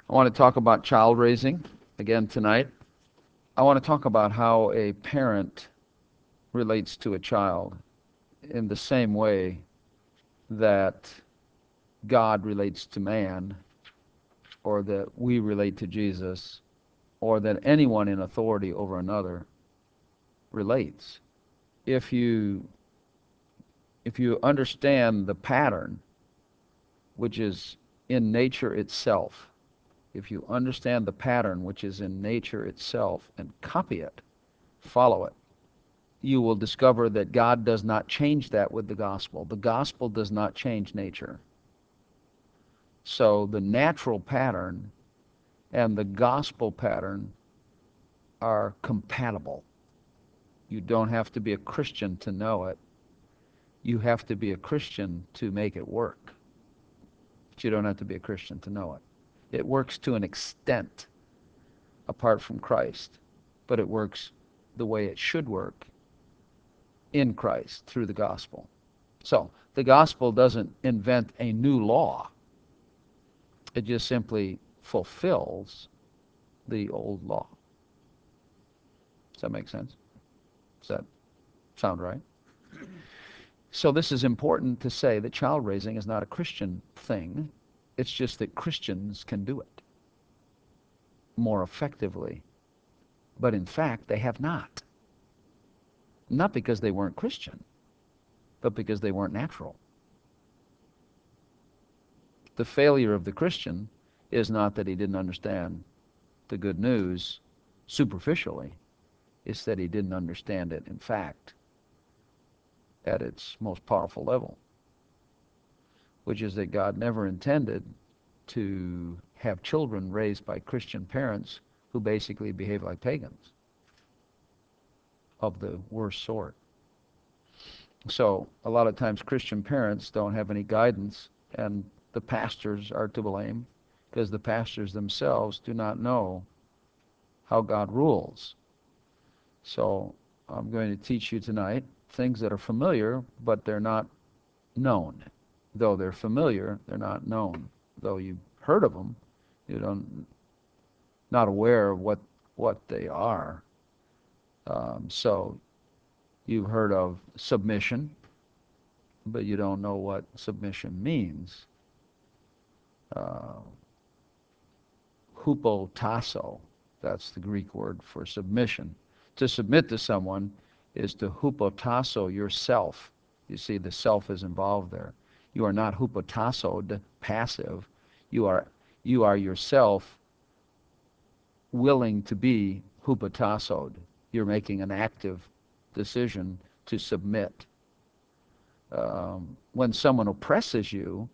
I want to talk about child raising again tonight. I want to talk about how a parent relates to a child in the same way that God relates to man, or that we relate to Jesus, or that anyone in authority over another relates. If you if you understand the pattern which is in nature itself, if you understand the pattern which is in nature itself and copy it, follow it, you will discover that God does not change that with the gospel. The gospel does not change nature. So the natural pattern and the gospel pattern are compatible. You don't have to be a Christian to know it. You have to be a Christian to make it work. But you don't have to be a Christian to know it. It works to an extent apart from Christ, but it works the way it should work in Christ through the gospel. So the gospel doesn't invent a new law. It just simply fulfills the old law. Does that make sense? Does that sound right? So this is important to say that child raising is not a Christian thing. It's just that Christians can do it more effectively. But in fact, they have not. Not because they weren't Christian, but because they weren't natural. The failure of the Christian is not that he didn't understand the good news superficially. It's that he didn't understand it, in fact, at its most powerful level, which is that God never intended to have children raised by Christian parents who basically behave like pagans of the worst sort. So a lot of times Christian parents don't have any guidance, and the pastors are to blame because the pastors themselves do not know how God rules. So I'm going to teach you tonight things that are familiar, but they're not known. Though they're familiar, they're not known. Though you've heard of them, you don't not aware of what they are. So you've heard of submission, but you don't know what submission means. Uh, Hupotasso, that's the Greek word for submission. To submit to someone is to hupotasso yourself. You see, the self is involved there. You are not hupotassoed, passive. You are you are yourself willing to be hupotassoed. You're making an active decision to submit. When someone oppresses you,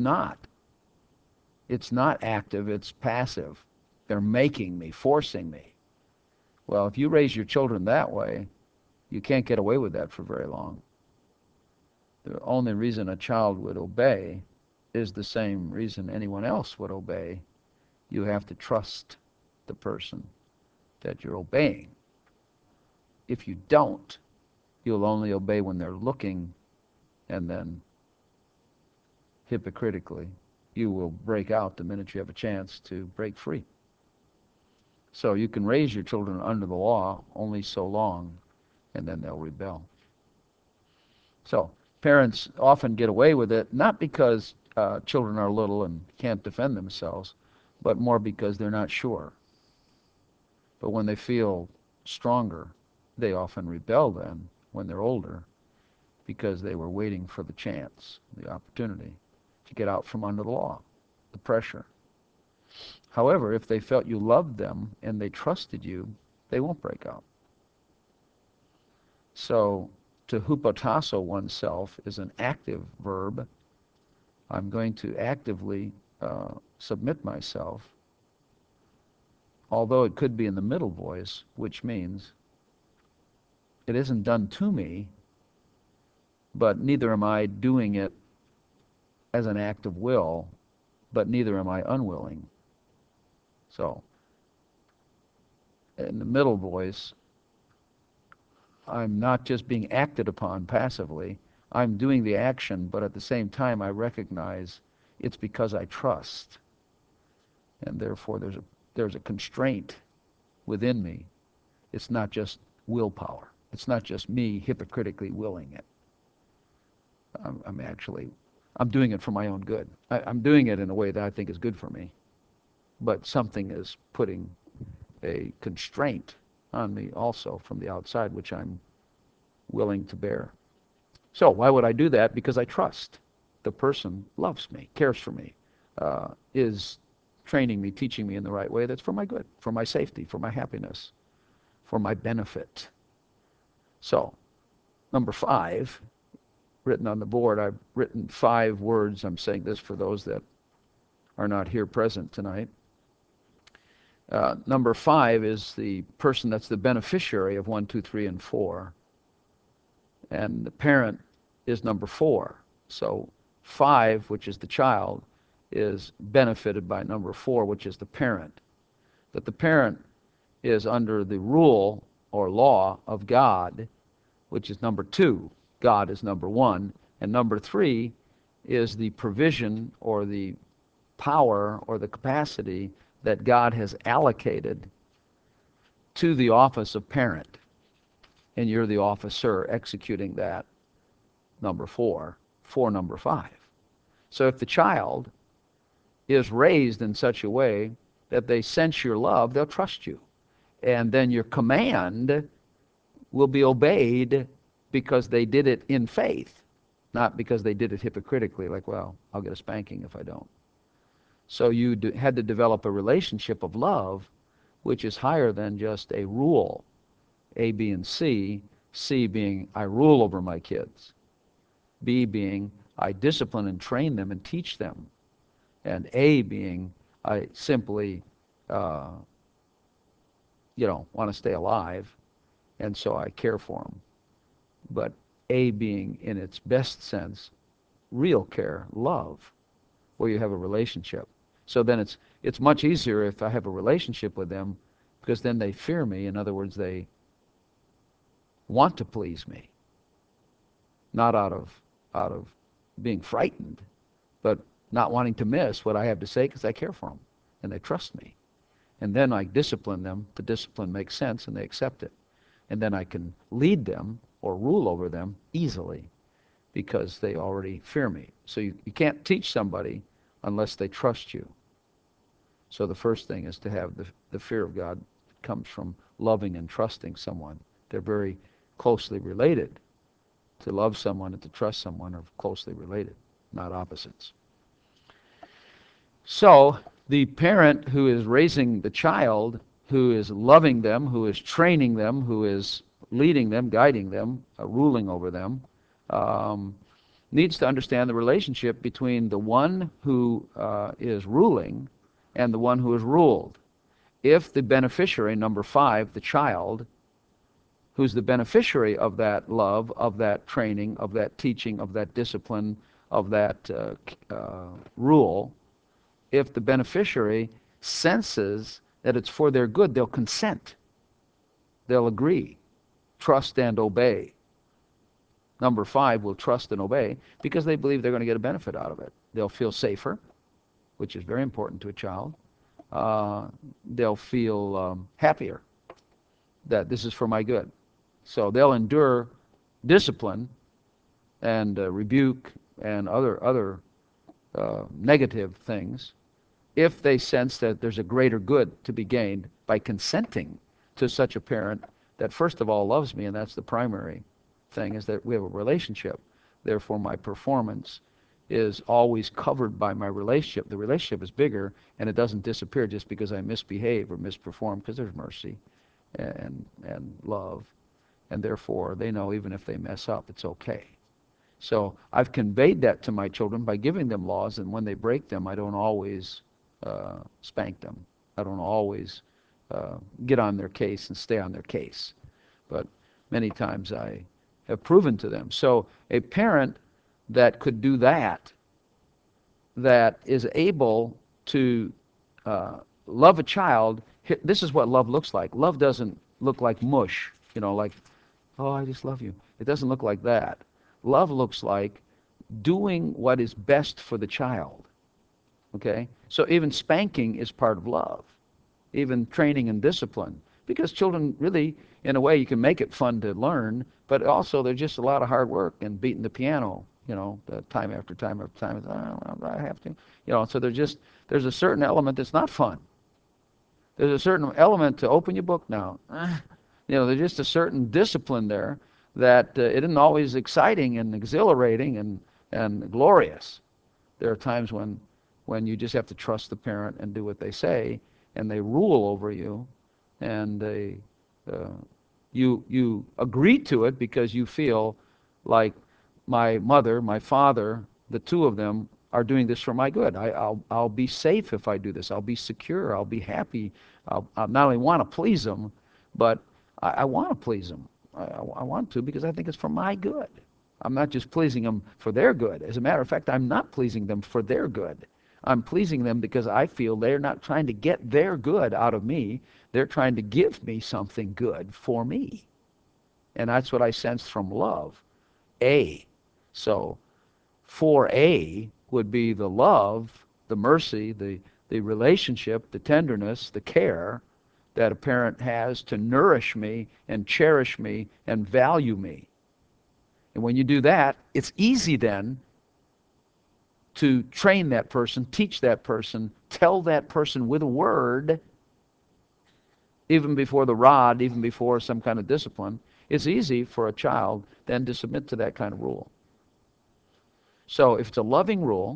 it's not active, it's passive. They're making me, forcing me. Well, if you raise your children that way, you can't get away with that for very long. The only reason a child would obey is the same reason anyone else would obey. You have to trust the person that you're obeying. If you don't, you'll only obey when they're looking, and then hypocritically, you will break out the minute you have a chance to break free. So you can raise your children under the law only so long, and then they'll rebel. So parents often get away with it, not because children are little and can't defend themselves, but more because they're not sure. But when they feel stronger, they often rebel then when they're older because they were waiting for the chance, the opportunity to get out from under the law, the pressure. However, if they felt you loved them and they trusted you, they won't break out. So to hupotasso oneself is an active verb. I'm going to actively submit myself, although it could be in the middle voice, which means it isn't done to me, but neither am I doing it as an act of will, but neither am I unwilling. So in the middle voice, I'm not just being acted upon passively. I'm doing the action, but at the same time, I recognize it's because I trust. and therefore there's a constraint within me. It's not just willpower. It's not just me hypocritically willing it. I'm doing it for my own good. I'm doing it in a way that I think is good for me, but something is putting a constraint on me also from the outside, which I'm willing to bear. So why would I do that? Because I trust the person loves me, cares for me, is training me, teaching me in the right way. That's for my good, for my safety, for my happiness, for my benefit. So, number 5, written on the board, I've written 5 words. I'm saying this for those that are not here present tonight. Number 5 is the person that's the beneficiary of 1, 2, 3, and 4. And the parent is number 4. So 5, which is the child, is benefited by number 4, which is the parent. That the parent is under the rule or law of God, which is number 2. God is number 1. And number 3 is the provision or the power or the capacity that God has allocated to the office of parent. And you're the officer executing that, number 4, for number 5. So if the child is raised in such a way that they sense your love, they'll trust you. And then your command will be obeyed because they did it in faith, not because they did it hypocritically, like, well, I'll get a spanking if I don't. So you had to develop a relationship of love, which is higher than just a rule, A, B, and C. C being, I rule over my kids. B being, I discipline and train them and teach them. And A being, I simply, want to stay alive, and so I care for them. But A being, in its best sense, real care, love, where you have a relationship. So then it's much easier if I have a relationship with them, because then they fear me. In other words, they want to please me, not out of being frightened, but not wanting to miss what I have to say because I care for them and they trust me. And then I discipline them. The discipline makes sense and they accept it. And then I can lead them or rule over them easily because they already fear me. So you can't teach somebody unless they trust you. So the first thing is to have the fear of God that comes from loving and trusting someone. They're very closely related. To love someone and to trust someone are closely related, not opposites. So the parent who is raising the child, who is loving them, who is training them, who is leading them, guiding them, ruling over them, needs to understand the relationship between the one who is ruling and the one who is ruled. If the beneficiary, number 5, the child, who's the beneficiary of that love, of that training, of that teaching, of that discipline, of that rule, if the beneficiary senses that it's for their good, they'll consent. They'll agree, trust and obey. Number 5 will trust and obey because they believe they're going to get a benefit out of it. They'll feel safer, which is very important to a child. They'll feel happier that this is for my good. So they'll endure discipline and rebuke and other negative things if they sense that there's a greater good to be gained by consenting to such a parent that first of all loves me, and that's the primary thing, is that we have a relationship. Therefore my performance is always covered by my relationship. The relationship is bigger and it doesn't disappear just because I misbehave or misperform, because there's mercy and love, and therefore they know even if they mess up, it's okay. So I've conveyed that to my children by giving them laws, and when they break them, I don't always spank them. I don't always get on their case and stay on their case. But many times I have proven to them. So a parent that could do that, that is able to love a child, this is what love looks like. Love doesn't look like mush, like, oh, I just love you. It doesn't look like that. Love looks like doing what is best for the child. Okay? So even spanking is part of love, even training and discipline. Because children really, in a way, you can make it fun to learn, but also there's just a lot of hard work and beating the piano, time after time after time. Oh, I have to, so there's a certain element that's not fun. There's a certain element to open your book now. There's just a certain discipline there that it isn't always exciting and exhilarating and glorious. There are times when you just have to trust the parent and do what they say, and they rule over you, and uh, you agree to it because you feel like my mother, my father, the two of them are doing this for my good. I'll be safe if I do this. I'll be secure. I'll be happy. I'll not only want to please them, but I want to please them. I want to because I think it's for my good. I'm not just pleasing them for their good. As a matter of fact, I'm not pleasing them for their good. I'm pleasing them because I feel they're not trying to get their good out of me. They're trying to give me something good for me. And that's what I sense from love. A. So 4A would be the love, the mercy, the relationship, the tenderness, the care that a parent has to nourish me and cherish me and value me. And when you do that, it's easy then to train that person, teach that person, tell that person with a word, even before the rod, even before some kind of discipline. It's easy for a child then to submit to that kind of rule. So if it's a loving rule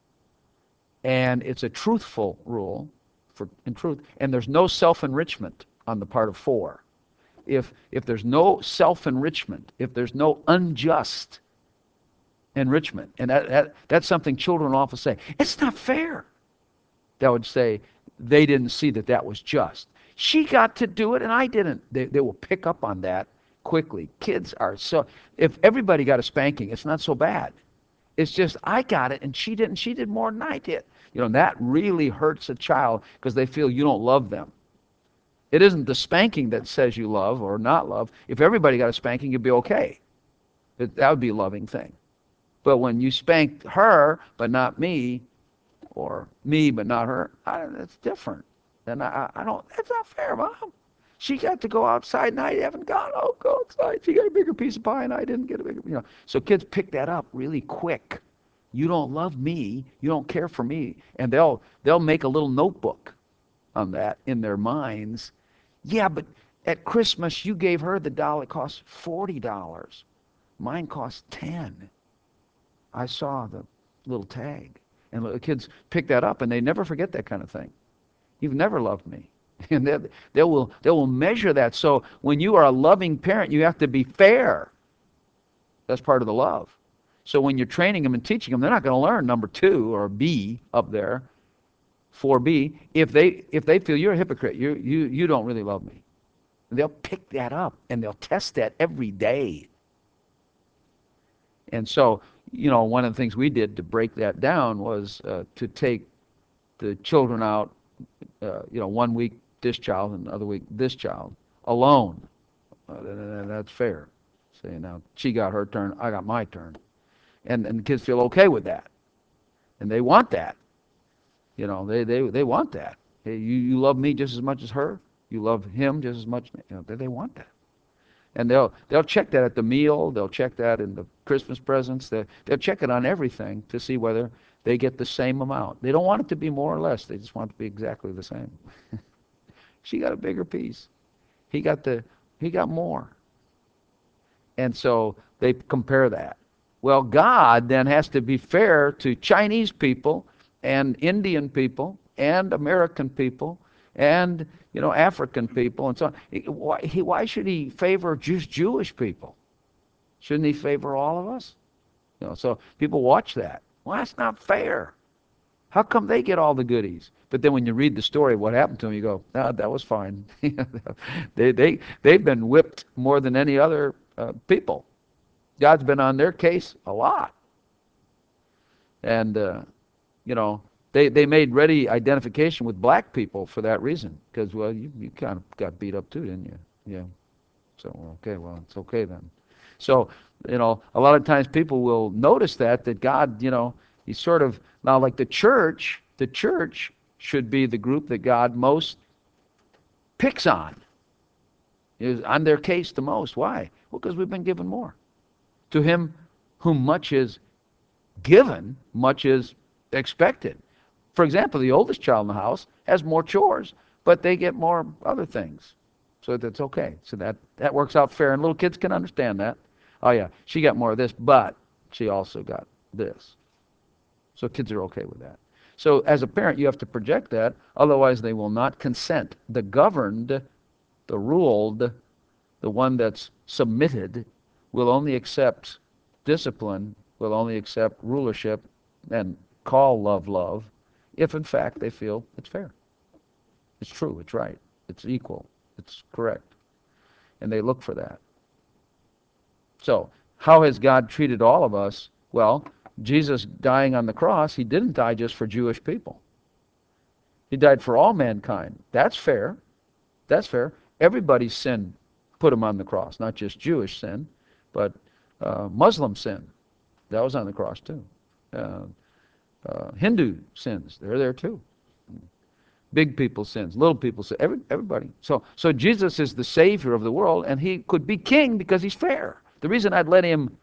and it's a truthful rule, in truth, and there's no self-enrichment on the part of 4, if there's no self-enrichment, if there's no unjust enrichment, and that's something children often say, it's not fair. That would say they didn't see that was just. She got to do it and I didn't. They will pick up on that quickly. Kids are so, if everybody got a spanking, it's not so bad. It's just I got it and she didn't. She did more than I did. That really hurts a child because they feel you don't love them. It isn't the spanking that says you love or not love. If everybody got a spanking, you'd be okay. That would be a loving thing. But when you spanked her but not me, or me but not her, that's different. And I don't, that's not fair, Mom. She got to go outside and I haven't gone. Oh, go outside. She got a bigger piece of pie and I didn't get a bigger. So kids pick that up really quick. You don't love me. You don't care for me. And they'll make a little notebook on that in their minds. Yeah, but at Christmas you gave her the doll that cost $40. Mine cost 10. I saw the little tag. And the kids pick that up and they never forget that kind of thing. You've never loved me. And they will measure that. So when you are a loving parent, you have to be fair. That's part of the love. So when you're training them and teaching them, they're not going to learn number 2 or B up there, 4B, if they feel you're a hypocrite, you don't really love me. And they'll pick that up and they'll test that every day. And so, one of the things we did to break that down was to take the children out, 1 week this child and another week this child alone. That's fair. Say now she got her turn, I got my turn, and the kids feel okay with that, and they want that. They want that. Hey, you love me just as much as her. You love him just as much. They want that. And they'll check that at the meal. They'll check that in the Christmas presents. They'll check it on everything to see whether they get the same amount. They don't want it to be more or less. They just want it to be exactly the same. She got a bigger piece. He got more. And so they compare that. Well, God then has to be fair to Chinese people and Indian people and American people and African people and so on. Why should he favor just Jewish people? Shouldn't he favor all of us? So people watch that. Well, that's not fair. How come they get all the goodies? But then when you read the story of what happened to them, you go, "Ah, that was fine." They've been whipped more than any other people. God's been on their case a lot. And, you know, they made ready identification with black people for that reason. Because, well, you kind of got beat up too, didn't you? Yeah. So, okay, well, it's okay then. So, a lot of times people will notice that God, He's sort of, now like the church The church should be the group that God most picks on, is on their case the most. Why? Well, because we've been given more. To him whom much is given, much is expected. For example, the oldest child in the house has more chores, but they get more other things. So that's okay. So that works out fair, and little kids can understand that. Oh yeah, she got more of this, but she also got this. So kids are okay with that. So as a parent, you have to project that, otherwise they will not consent. The governed, the ruled, the one that's submitted, will only accept discipline, will only accept rulership, and call love love, if in fact they feel it's fair. It's true, it's right, it's equal, it's correct. And they look for that. So, how has God treated all of us? Well, Jesus dying on the cross, he didn't die just for Jewish people. He died for all mankind. That's fair. That's fair. Everybody's sin put him on the cross, not just Jewish sin, but Muslim sin. That was on the cross too. Uh, Hindu sins, they're there too. Big people sins, little people sins, everybody. So Jesus is the Savior of the world, and he could be king because he's fair. The reason I'd let him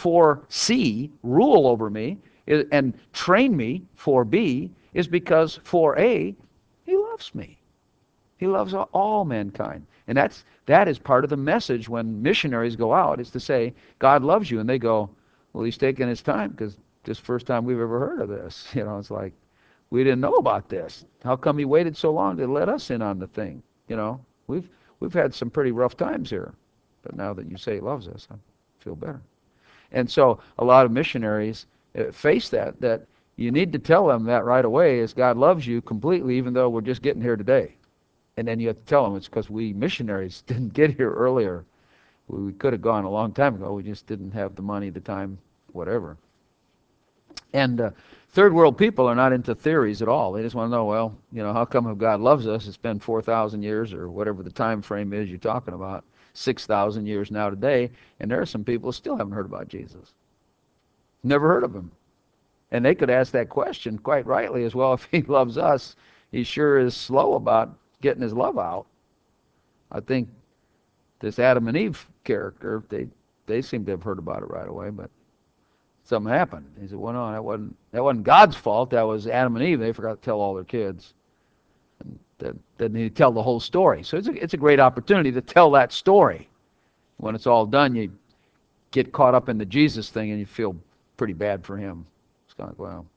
4C rule over me and train me 4B is because 4A, he loves me. He loves all mankind. And that is part of the message when missionaries go out, is to say, God loves you. And they go, well, he's taking his time because this is the first time we've ever heard of this. It's like, we didn't know about this. How come he waited so long to let us in on the thing? We've had some pretty rough times here. But now that you say he loves us, I feel better. And so a lot of missionaries face that you need to tell them that right away, is God loves you completely, even though we're just getting here today. And then you have to tell them it's because we missionaries didn't get here earlier. We could have gone a long time ago. We just didn't have the money, the time, whatever. And third world people are not into theories at all. They just want to know, well, how come if God loves us, it's been 4,000 years or whatever the time frame is you're talking about, 6,000 years now today, and there are some people who still haven't heard about Jesus. Never heard of him. And they could ask that question quite rightly as well. If he loves us, he sure is slow about getting his love out. I think this Adam and Eve character, they seem to have heard about it right away, but something happened. He said, well, no, that wasn't God's fault. That was Adam and Eve. They forgot to tell all their kids. And then they tell the whole story. So it's a great opportunity to tell that story. When it's all done, you get caught up in the Jesus thing and you feel pretty bad for him. It's kind of like, well,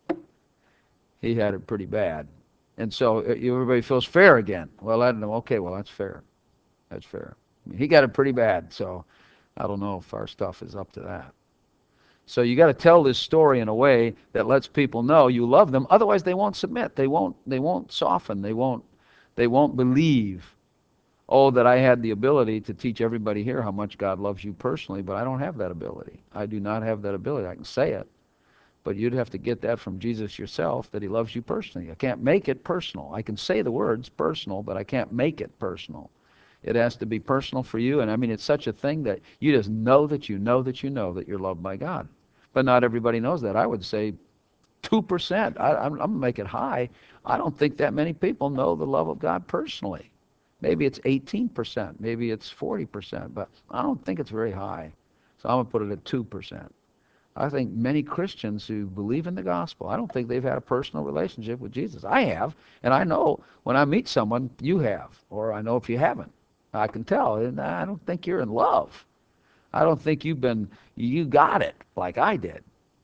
he had it pretty bad. And so everybody feels fair again. Well, I don't know. Okay, well, that's fair. That's fair. I mean, he got it pretty bad, so I don't know if our stuff is up to that. So you got to tell this story in a way that lets people know you love them. Otherwise, they won't submit. They won't soften. They won't believe. Oh, that I had the ability to teach everybody here how much God loves you personally, but I don't have that ability. I do not have that ability. I can say it, but you'd have to get that from Jesus yourself, that he loves you personally. I can't make it personal. I can say the words personal, but I can't make it personal. It has to be personal for you, and I mean, it's such a thing that you just know that you know that you know that you're loved by God. But not everybody knows that. I would say 2%. I'm going to make it high. I don't think that many people know the love of God personally. Maybe it's 18%. Maybe it's 40%. But I don't think it's very high. So I'm going to put it at 2%. I think many Christians who believe in the gospel, I don't think they've had a personal relationship with Jesus. I have. And I know when I meet someone, you have. Or I know if you haven't. I can tell. And I don't think you're in love. I don't think you got it like I did.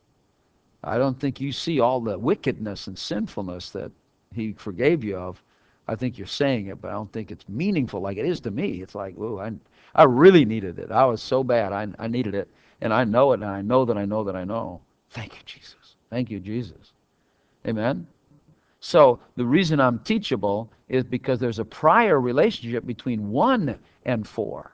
I don't think you see all the wickedness and sinfulness that he forgave you of. I think you're saying it, but I don't think it's meaningful like it is to me. It's like, whoa, I really needed it. I was so bad. I needed it. And I know it, and I know that I know that I know. Thank you, Jesus. Thank you, Jesus. Amen? So the reason I'm teachable is because there's a prior relationship between 1 and 4.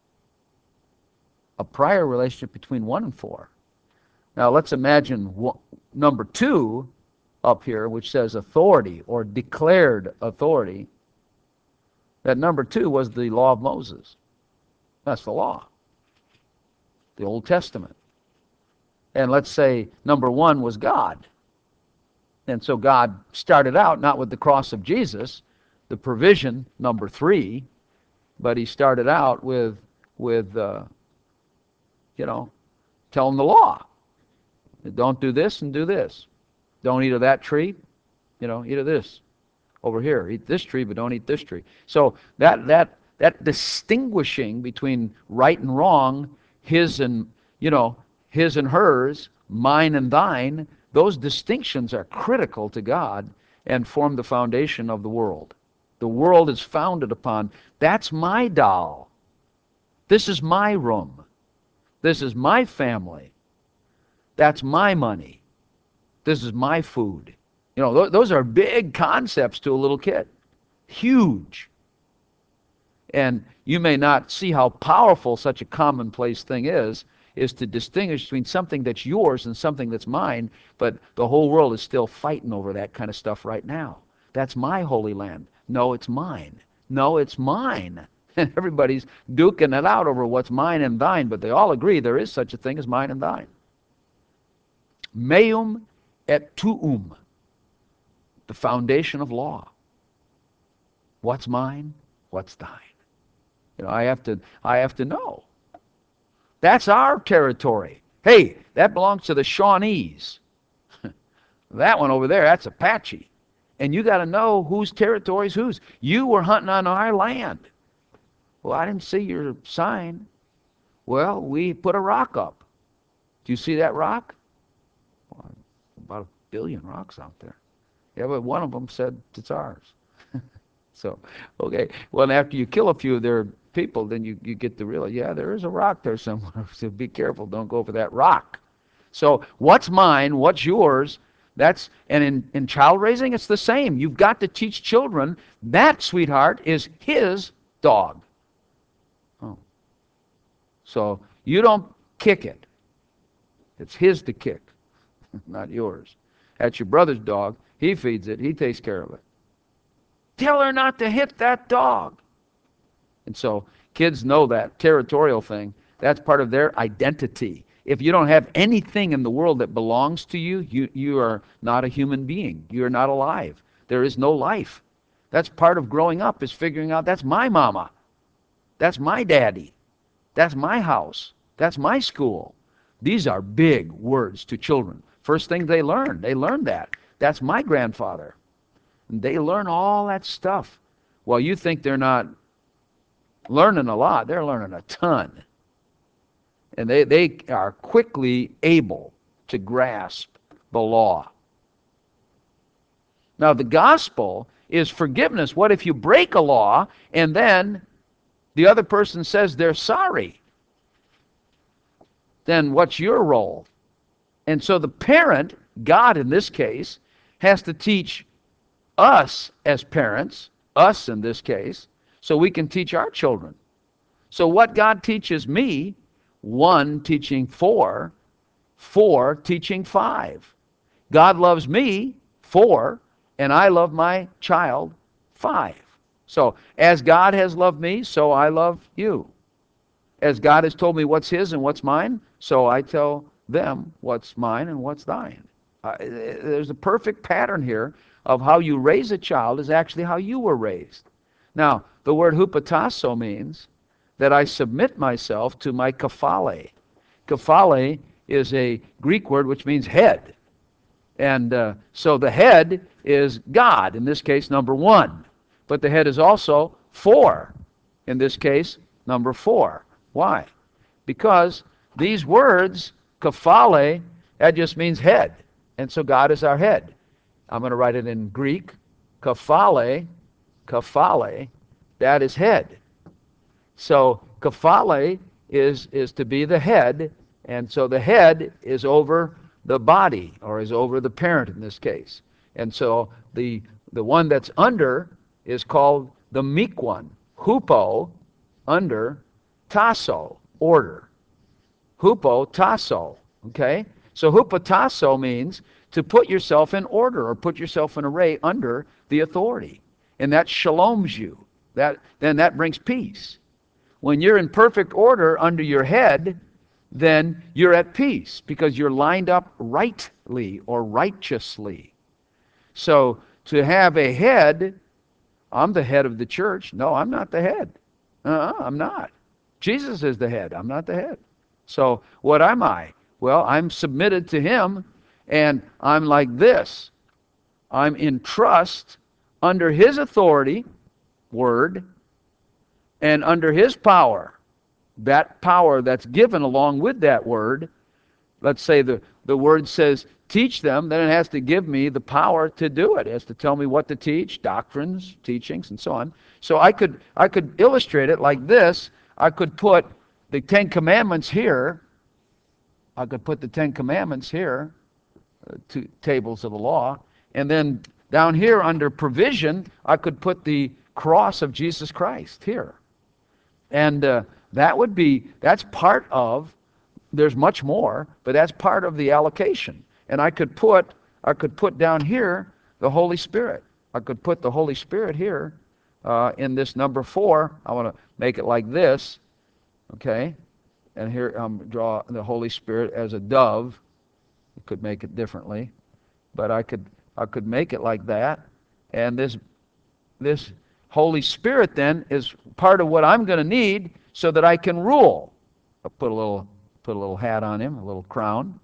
A prior relationship between 1 and 4. Now let's imagine number 2 up here, which says authority or declared authority. That number 2 was the law of Moses. That's the law, the Old Testament. And let's say number 1 was God. And so God started out not with the cross of Jesus, the provision, number 3, but he started out with you know, tell them the law. Don't do this and do this. Don't eat of that tree, eat of this. Over here, eat this tree, but don't eat this tree. So that distinguishing between right and wrong, his and his and hers, mine and thine, those distinctions are critical to God and form the foundation of the world. The world is founded upon, that's my doll. This is my room. This is my family. That's my money. This is my food. Those are big concepts to a little kid. Huge. And you may not see how powerful such a commonplace thing is to distinguish between something that's yours and something that's mine, but the whole world is still fighting over that kind of stuff right now. That's my holy land. No, it's mine. No, it's mine. And everybody's duking it out over what's mine and thine, but they all agree there is such a thing as mine and thine. Meum et tuum, the foundation of law. What's mine? What's thine? I have to know. That's our territory. Hey, that belongs to the Shawnees. That one over there, that's Apache. And you got to know whose territory is whose. You were hunting on our land. Well, I didn't see your sign. Well, we put a rock up. Do you see that rock? Well, about 1 billion rocks out there. Yeah, but one of them said it's ours. So, okay. Well, after you kill a few of their people, then you get to realize, yeah, there is a rock there somewhere. So be careful. Don't go for that rock. So what's mine, what's yours, and in child raising, it's the same. You've got to teach children that, sweetheart, is his dog. Oh. So you don't kick it. It's his to kick, not yours. That's your brother's dog. He feeds it. He takes care of it. Tell her not to hit that dog. And so kids know that territorial thing. That's part of their identity. If you don't have anything in the world that belongs to you, you are not a human being. You are not alive. There is no life. That's part of growing up, is figuring out that's my mama. That's my daddy. That's my house. That's my school. These are big words to children. First thing they learn that. That's my grandfather. And they learn all that stuff. Well, you think they're not learning a lot. They're learning a ton. And they are quickly able to grasp the law. Now, the gospel is forgiveness. What if you break a law and then the other person says they're sorry? Then what's your role? And so the parent, God in this case, has to teach us as parents, us in this case, so we can teach our children. So what God teaches me, 1 teaching 4, 4 teaching 5. God loves me, 4, and I love my child, 5. So as God has loved me, so I love you. As God has told me what's his and what's mine, so I tell them what's mine and what's thine. There's a perfect pattern here of how you raise a child is actually how you were raised. Now, the word hupotasso means that I submit myself to my kephale. Kephale is a Greek word which means head. And so the head is God, in this case, number 1. But the head is also 4, in this case, number 4. Why? Because these words, kephale, that just means head. And so God is our head. I'm going to write it in Greek. Kephale, that is head. So kephale is to be the head, and so the head is over the body, or is over the parent in this case. And so the one that's under is called the meek one. Hupo, under, tasso, order. Hupo, tasso, okay? So hupotasso means to put yourself in order or put yourself in array under the authority. And that shaloms you. Then that brings peace. When you're in perfect order under your head, then you're at peace because you're lined up rightly or righteously. So to have a head, I'm the head of the church. No, I'm not the head. I'm not. Jesus is the head. I'm not the head. So what am I? Well, I'm submitted to him, and I'm like this. I'm in trust under his authority, word, and under his power. That power that's given along with that word. Let's say the word says, teach them, then it has to give me the power to do it. It has to tell me what to teach, doctrines, teachings, and so on. So I could illustrate it like this. I could put the Ten Commandments here. I could put the Ten Commandments here, two tables of the law, and then down here under provision, I could put the cross of Jesus Christ here. And that's part of, there's much more, but that's part of the allocation. And I could put down here the Holy Spirit. I could put the Holy Spirit here in this number 4. I want to make it like this, okay? And here draw the Holy Spirit as a dove. I could make it differently, but I could make it like that. And this Holy Spirit then is part of what I'm going to need so that I can rule. I'll put a little hat on him, a little crown.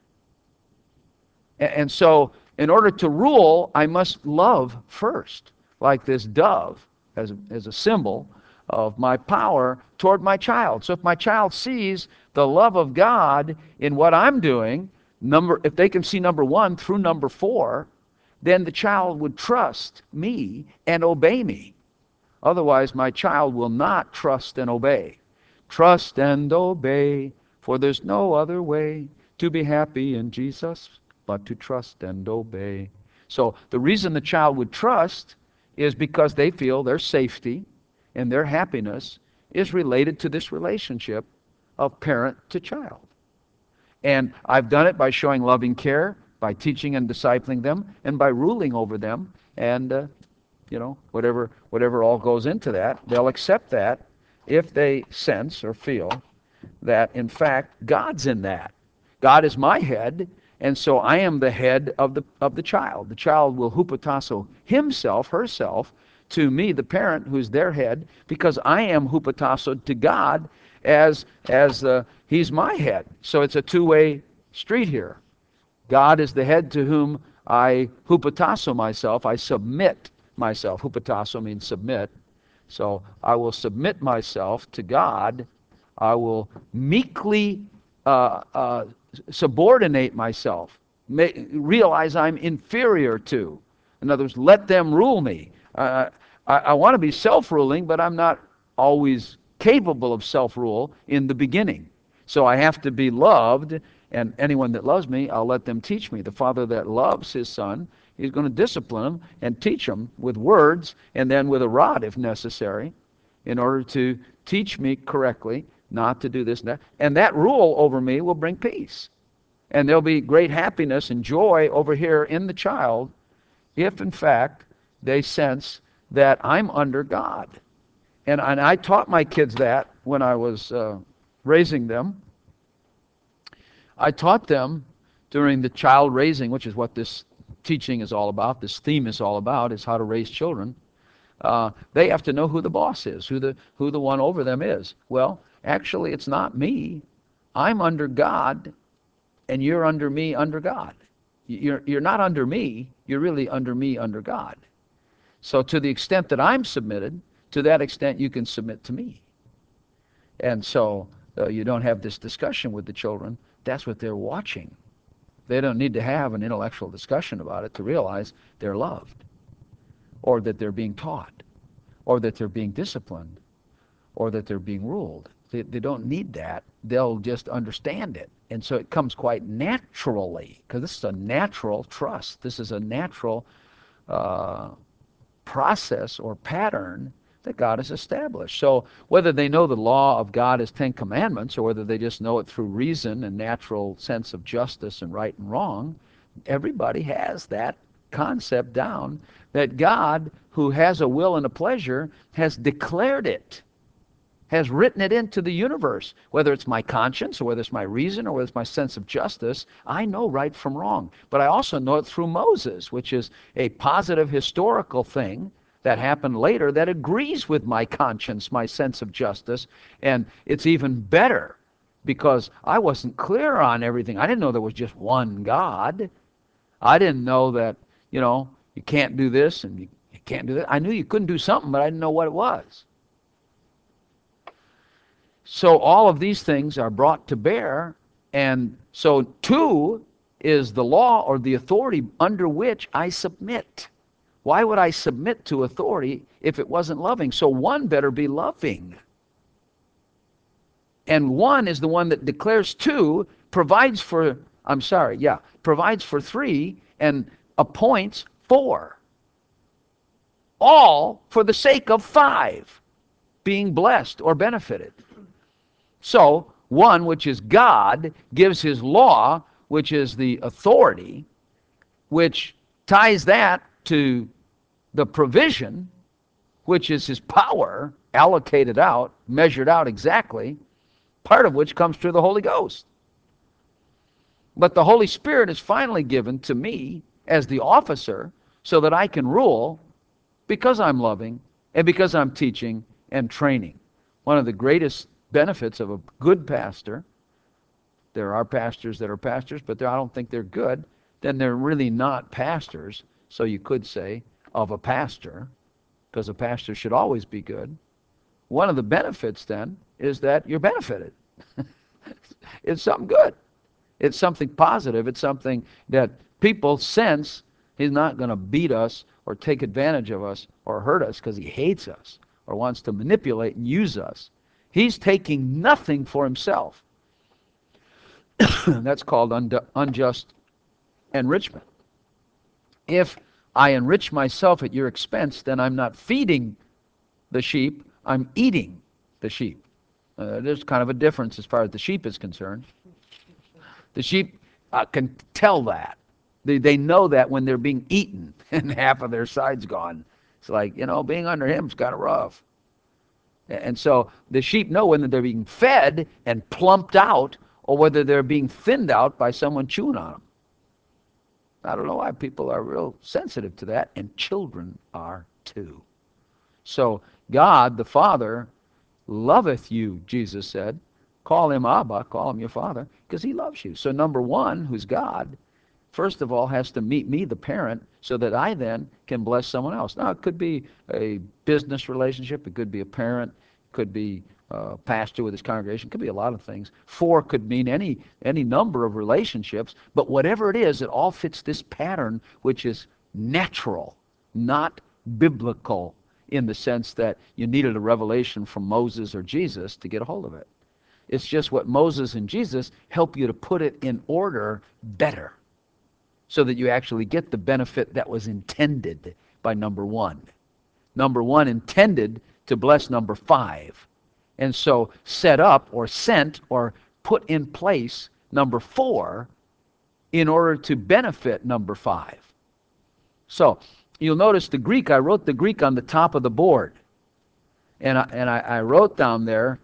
And so in order to rule, I must love first, like this dove as a symbol of my power toward my child. So if my child sees the love of God in what I'm doing, if they can see number 1 through number 4, then the child would trust me and obey me. Otherwise, my child will not trust and obey. Trust and obey, for there's no other way to be happy in Jesus but to trust and obey. So the reason the child would trust is because they feel their safety and their happiness is related to this relationship of parent to child. And I've done it by showing loving care, by teaching and discipling them, and by ruling over them. And whatever all goes into that, they'll accept that if they sense or feel that, in fact, God's in that. God is my head, and so I am the head of the child. The child will hupotasso himself, herself, to me, the parent, who's their head, because I am hupotassoed to God as he's my head. So it's a two-way street here. God is the head to whom I hupotasso myself. I submit myself. Hupotasso means submit. So I will submit myself to God. I will meekly subordinate myself, realize I'm inferior to. In other words, let them rule me. I want to be self-ruling, but I'm not always capable of self-rule in the beginning. So I have to be loved, and anyone that loves me, I'll let them teach me. The father that loves his son, he's going to discipline him and teach him with words and then with a rod if necessary in order to teach me correctly not to do this and that. And that rule over me will bring peace. And there'll be great happiness and joy over here in the child if, in fact, they sense that I'm under God. And I taught my kids that when I was raising them. I taught them during the child raising, which is what this teaching is all about, this theme is all about, is how to raise children. They have to know who the boss is, who the one over them is. Well, actually, it's not me. I'm under God, and you're under me, under God. You're not under me. You're really under me, under God. So to the extent that I'm submitted, to that extent you can submit to me. And so you don't have this discussion with the children. That's what they're watching. They don't need to have an intellectual discussion about it to realize they're loved, or that they're being taught, or that they're being disciplined, or that they're being ruled. They don't need that. They'll just understand it. And so it comes quite naturally, because this is a natural trust. This is a natural process or pattern that God has established. So whether they know the law of God as 10 commandments, or whether they just know it through reason and natural sense of justice and right and wrong, everybody has that concept down, that God, who has a will and a pleasure, has declared it, has written it into the universe. Whether it's my conscience or whether it's my reason or whether it's my sense of justice, I know right from wrong. But I also know it through Moses, which is a positive historical thing that happened later that agrees with my conscience, my sense of justice. And it's even better because I wasn't clear on everything. I didn't know there was just one God. I didn't know that, you can't do this and you can't do that. I knew you couldn't do something, but I didn't know what it was. So all of these things are brought to bear, and so 2 is the law or the authority under which I submit. Why would I submit to authority if it wasn't loving? So 1 better be loving. And 1 is the one that declares 2, provides for 3, and appoints 4. All for the sake of 5 being blessed or benefited. So 1, which is God, gives his law, which is the authority, which ties that to the provision, which is his power, allocated out, measured out exactly, part of which comes through the Holy Ghost. But the Holy Spirit is finally given to me as the officer so that I can rule because I'm loving and because I'm teaching and training. One of the greatest benefits of a good pastor, there are pastors that are pastors, but I don't think they're good, then they're really not pastors, so you could say, of a pastor, because a pastor should always be good. One of the benefits then is that you're benefited. It's something good. It's something positive. It's something that people sense he's not going to beat us or take advantage of us or hurt us because he hates us or wants to manipulate and use us. He's taking nothing for himself. That's called unjust enrichment. If I enrich myself at your expense, then I'm not feeding the sheep, I'm eating the sheep. There's kind of a difference as far as the sheep is concerned. The sheep can tell that. They know that when they're being eaten and half of their side's gone. It's like, being under him is kind of rough. And so the sheep know whether they're being fed and plumped out or whether they're being thinned out by someone chewing on them. I don't know why people are real sensitive to that, and children are too. So God, the Father, loveth you, Jesus said. Call him Abba, call him your Father, because he loves you. So number 1, who's God, first of all has to meet me, the parent, so that I then can bless someone else. Now, it could be a business relationship. It could be a parent. It could be a pastor with his congregation. It could be a lot of things. 4 could mean any number of relationships. But whatever it is, it all fits this pattern, which is natural, not biblical, in the sense that you needed a revelation from Moses or Jesus to get a hold of it. It's just what Moses and Jesus help you to put it in order better, so that you actually get the benefit that was intended by number 1. Number 1 intended to bless number 5. And so set up or sent or put in place number 4 in order to benefit number 5. So you'll notice the Greek, I wrote the Greek on the top of the board. And I wrote down there,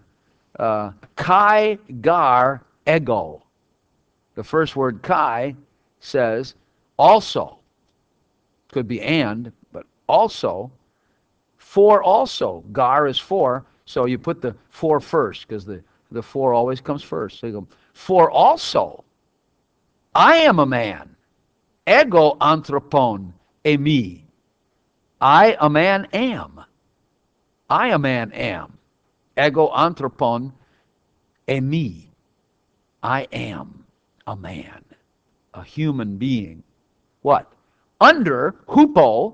kai gar ego. The first word kai says also, could be and, but also, for also. Gar is for, so you put the for first, because the for always comes first. So you go, for also, I am a man, ego anthropon emi. I, a man, am. I, a man, am. Ego anthropon emi. I am a man, a human being. What? Under hupo,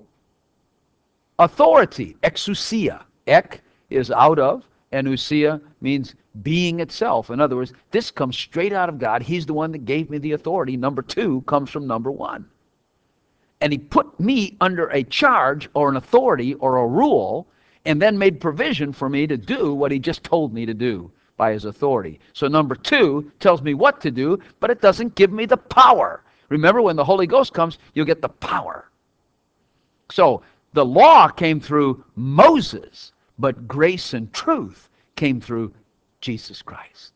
authority, exousia. Ek is out of, and ousia means being itself. In other words, this comes straight out of God. He's the one that gave me the authority. Number 2 comes from number 1. And he put me under a charge or an authority or a rule, and then made provision for me to do what he just told me to do by his authority. So number 2 tells me what to do, but it doesn't give me the power. Remember, when the Holy Ghost comes, you'll get the power. So the law came through Moses, but grace and truth came through Jesus Christ.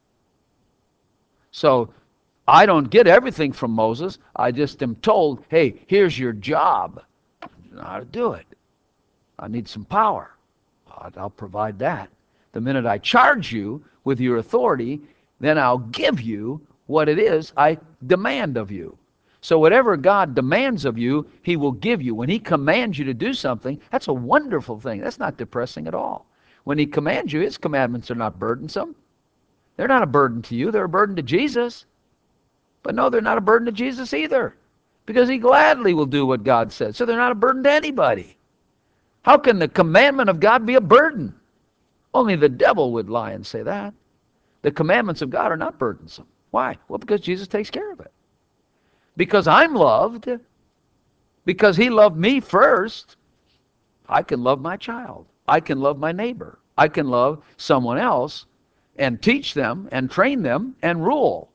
So I don't get everything from Moses. I just am told, hey, here's your job. I don't know how to do it. I need some power. I'll provide that. The minute I charge you with your authority, then I'll give you what it is I demand of you. So whatever God demands of you, He will give you. When He commands you to do something, that's a wonderful thing. That's not depressing at all. When He commands you, His commandments are not burdensome. They're not a burden to you. They're a burden to Jesus. But no, they're not a burden to Jesus either, because He gladly will do what God says. So they're not a burden to anybody. How can the commandment of God be a burden? Only the devil would lie and say that. The commandments of God are not burdensome. Why? Well, because Jesus takes care of it. Because I'm loved, because He loved me first, I can love my child. I can love my neighbor. I can love someone else and teach them and train them and rule.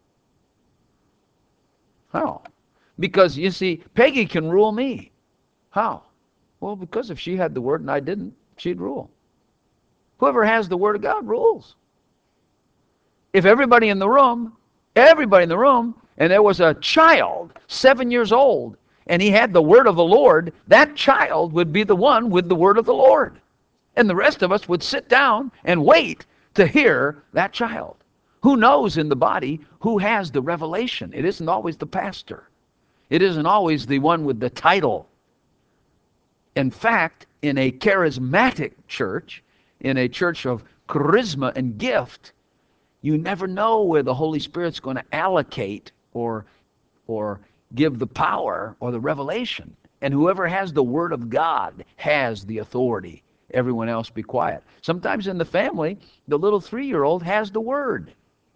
How? Because, you see, Peggy can rule me. How? Well, because if she had the Word and I didn't, she'd rule. Whoever has the Word of God rules. If everybody in the room, and there was a child, 7 years old, and he had the Word of the Lord, that child would be the one with the Word of the Lord. And the rest of us would sit down and wait to hear that child. Who knows in the body who has the revelation? It isn't always the pastor. It isn't always the one with the title. In fact, in a charismatic church, in a church of charisma and gift, you never know where the Holy Spirit's going to allocate or give the power or the revelation. And whoever has the Word of God has the authority. Everyone else be quiet. Sometimes in the family, the little 3-year-old has the Word.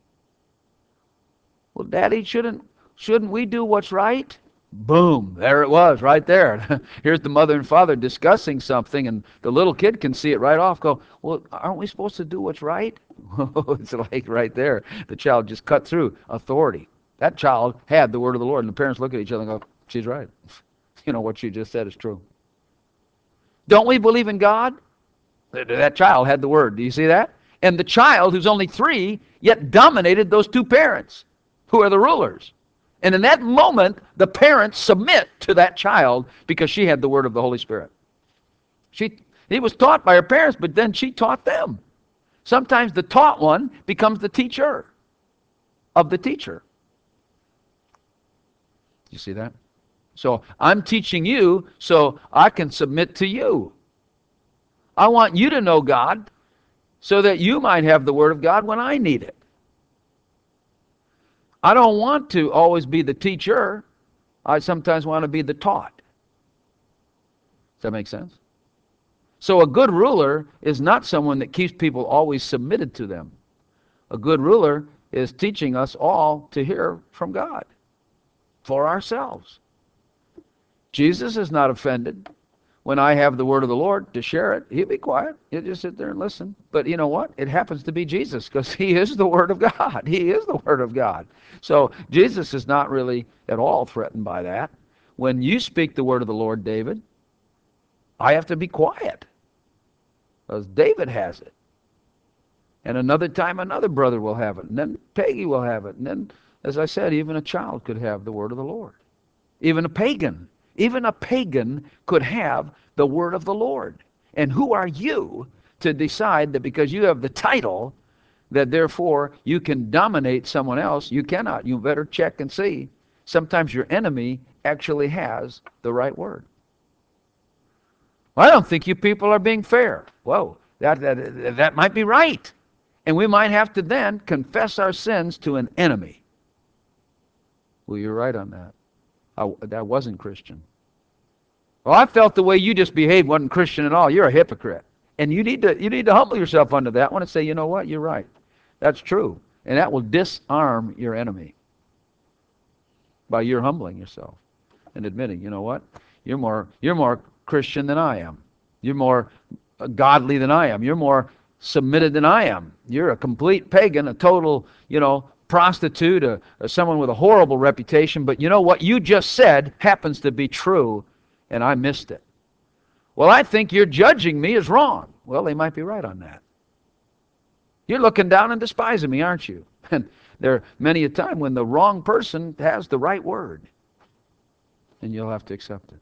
Well, Daddy, shouldn't we do what's right? Boom, there it was, right there. Here's the mother and father discussing something, and the little kid can see it right off, go, well, aren't we supposed to do what's right? It's like right there. The child just cut through authority. That child had the Word of the Lord, and the parents look at each other and go, she's right. You know, what she just said is true. Don't we believe in God? That child had the Word. Do you see that? And the child, who's only 3, yet dominated those 2 parents, who are the rulers. And in that moment, the parents submit to that child because she had the Word of the Holy Spirit. He was taught by her parents, but then she taught them. Sometimes the taught one becomes the teacher of the teacher. You see that? So I'm teaching you so I can submit to you. I want you to know God so that you might have the Word of God when I need it. I don't want to always be the teacher. I sometimes want to be the taught. Does that make sense? So a good ruler is not someone that keeps people always submitted to them. A good ruler is teaching us all to hear from God for ourselves. Jesus is not offended when I have the Word of the Lord to share it. He'll be quiet. He'll just sit there and listen. But you know what? It happens to be Jesus because He is the Word of God. He is the Word of God. So Jesus is not really at all threatened by that. When you speak the Word of the Lord, David, I have to be quiet because David has it. And another time another brother will have it. And then Peggy will have it. And then, as I said, even a child could have the Word of the Lord. Even a pagan. Even a pagan could have the Word of the Lord. And who are you to decide that because you have the title, that therefore you can dominate someone else? You cannot. You better check and see. Sometimes your enemy actually has the right word. Well, I don't think you people are being fair. Whoa, that might be right. And we might have to then confess our sins to an enemy. Well, you're right on that. That wasn't Christian. Well, I felt the way you just behaved wasn't Christian at all. You're a hypocrite. And you need to humble yourself under that one and say, you know what, you're right. That's true. And that will disarm your enemy by your humbling yourself and admitting, you know what, you're more Christian than I am. You're more godly than I am. You're more submitted than I am. You're a complete pagan, a total, prostitute, someone with a horrible reputation, but you know what you just said happens to be true, and I missed it. Well, I think you're judging me as wrong. Well, they might be right on that. You're looking down and despising me, aren't you? And there are many a time when the wrong person has the right word, and you'll have to accept it.